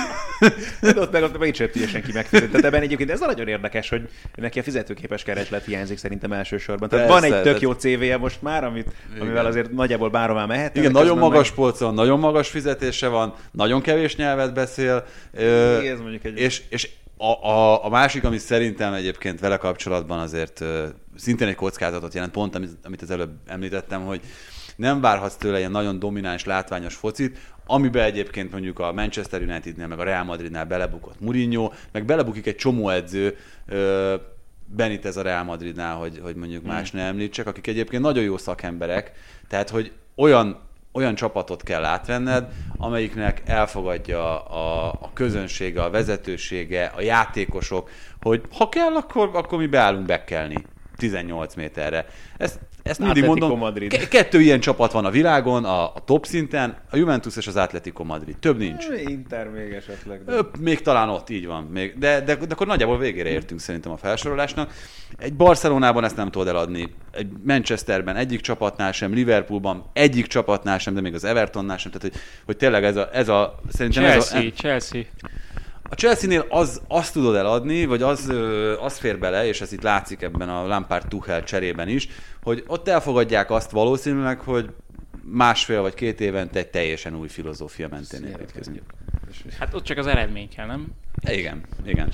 De ott meg sem tudja senki megfizetni. Tehát ebben egyébként ez nagyon érdekes, hogy neki a fizetőképes kereslet hiányzik szerintem elsősorban. Tehát persze, van egy tök jó CV-je most már, amivel azért nagyjából bárhová mehet. Igen, nagyon magas polcon, nagyon magas fizetése van, nagyon kevés nyelvet beszél. Ez mondjuk egy... És a másik, ami szerintem egyébként vele kapcsolatban azért szintén egy kockázatot jelent, pont amit az előbb említettem, hogy nem várhatsz tőle ilyen nagyon domináns, látványos focit, amiben egyébként mondjuk a Manchester Unitednél, meg a Real Madridnál belebukott Mourinho, meg belebukik egy csomó edző, Benitez a Real Madridnál, hogy mondjuk más ne említsek, akik egyébként nagyon jó szakemberek, tehát hogy olyan csapatot kell átvenned, amelyiknek elfogadja a közönsége, a vezetősége, a játékosok, hogy ha kell, akkor mi beállunk bekkelni 18 méterre. Ezt mindig mondom, Madrid. 2 ilyen csapat van a világon, a top szinten, a Juventus és az Atletico Madrid. Több nincs. Inter még esetleg. Még talán ott, így van. De akkor nagyjából végére értünk szerintem a felsorolásnak. Egy Barcelonában ezt nem tudod eladni. Egy Manchesterben egyik csapatnál sem, Liverpoolban egyik csapatnál sem, de még az Evertonnál sem. Tehát, hogy tényleg ez a szerintem Chelsea. A Chelsea-nél azt tudod eladni, vagy az fér bele, és ez itt látszik ebben a Lampard-Tuchel cserében is, hogy ott elfogadják azt valószínűleg, hogy 1,5 vagy 2 évente egy teljesen új filozófia mentén építkezünk. Hát ott csak az eredmény kell, nem? Igen.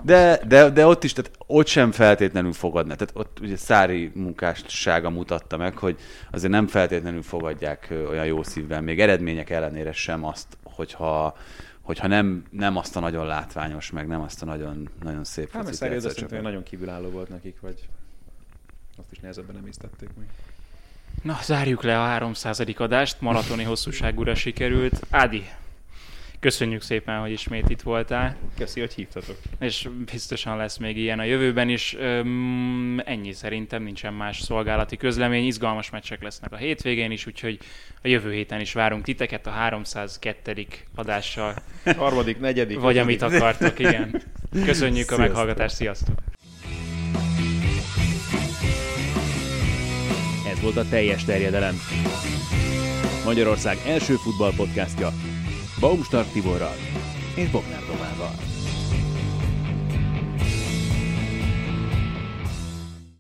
De ott is, tehát ott sem feltétlenül fogadnak. Tehát ott ugye Sarri munkássága mutatta meg, hogy azért nem feltétlenül fogadják olyan jó szívvel, még eredmények ellenére sem azt, hogyha nem azt a nagyon látványos, meg nem azt a nagyon, nagyon szép focit. Hát mert azt szerintem nagyon kívülálló volt nekik, vagy azt is nehezebben nem észtették meg. Na, zárjuk le a 300. adást, maratoni hosszúságúra sikerült. Ádi, köszönjük szépen, hogy ismét itt voltál. Köszi, hogy hívtatok. És biztosan lesz még ilyen a jövőben is. Ennyi szerintem, nincsen más szolgálati közlemény. Izgalmas meccsek lesznek a hétvégén is, úgyhogy a jövő héten is várunk titeket a 302. adással. 3., 4. Vagy amit akartok, igen. Köszönjük a meghallgatást, sziasztok! Ez volt a Teljes Terjedelem. Magyarország első futballpodcastja Baumstark Tiborral és Bognár Domával.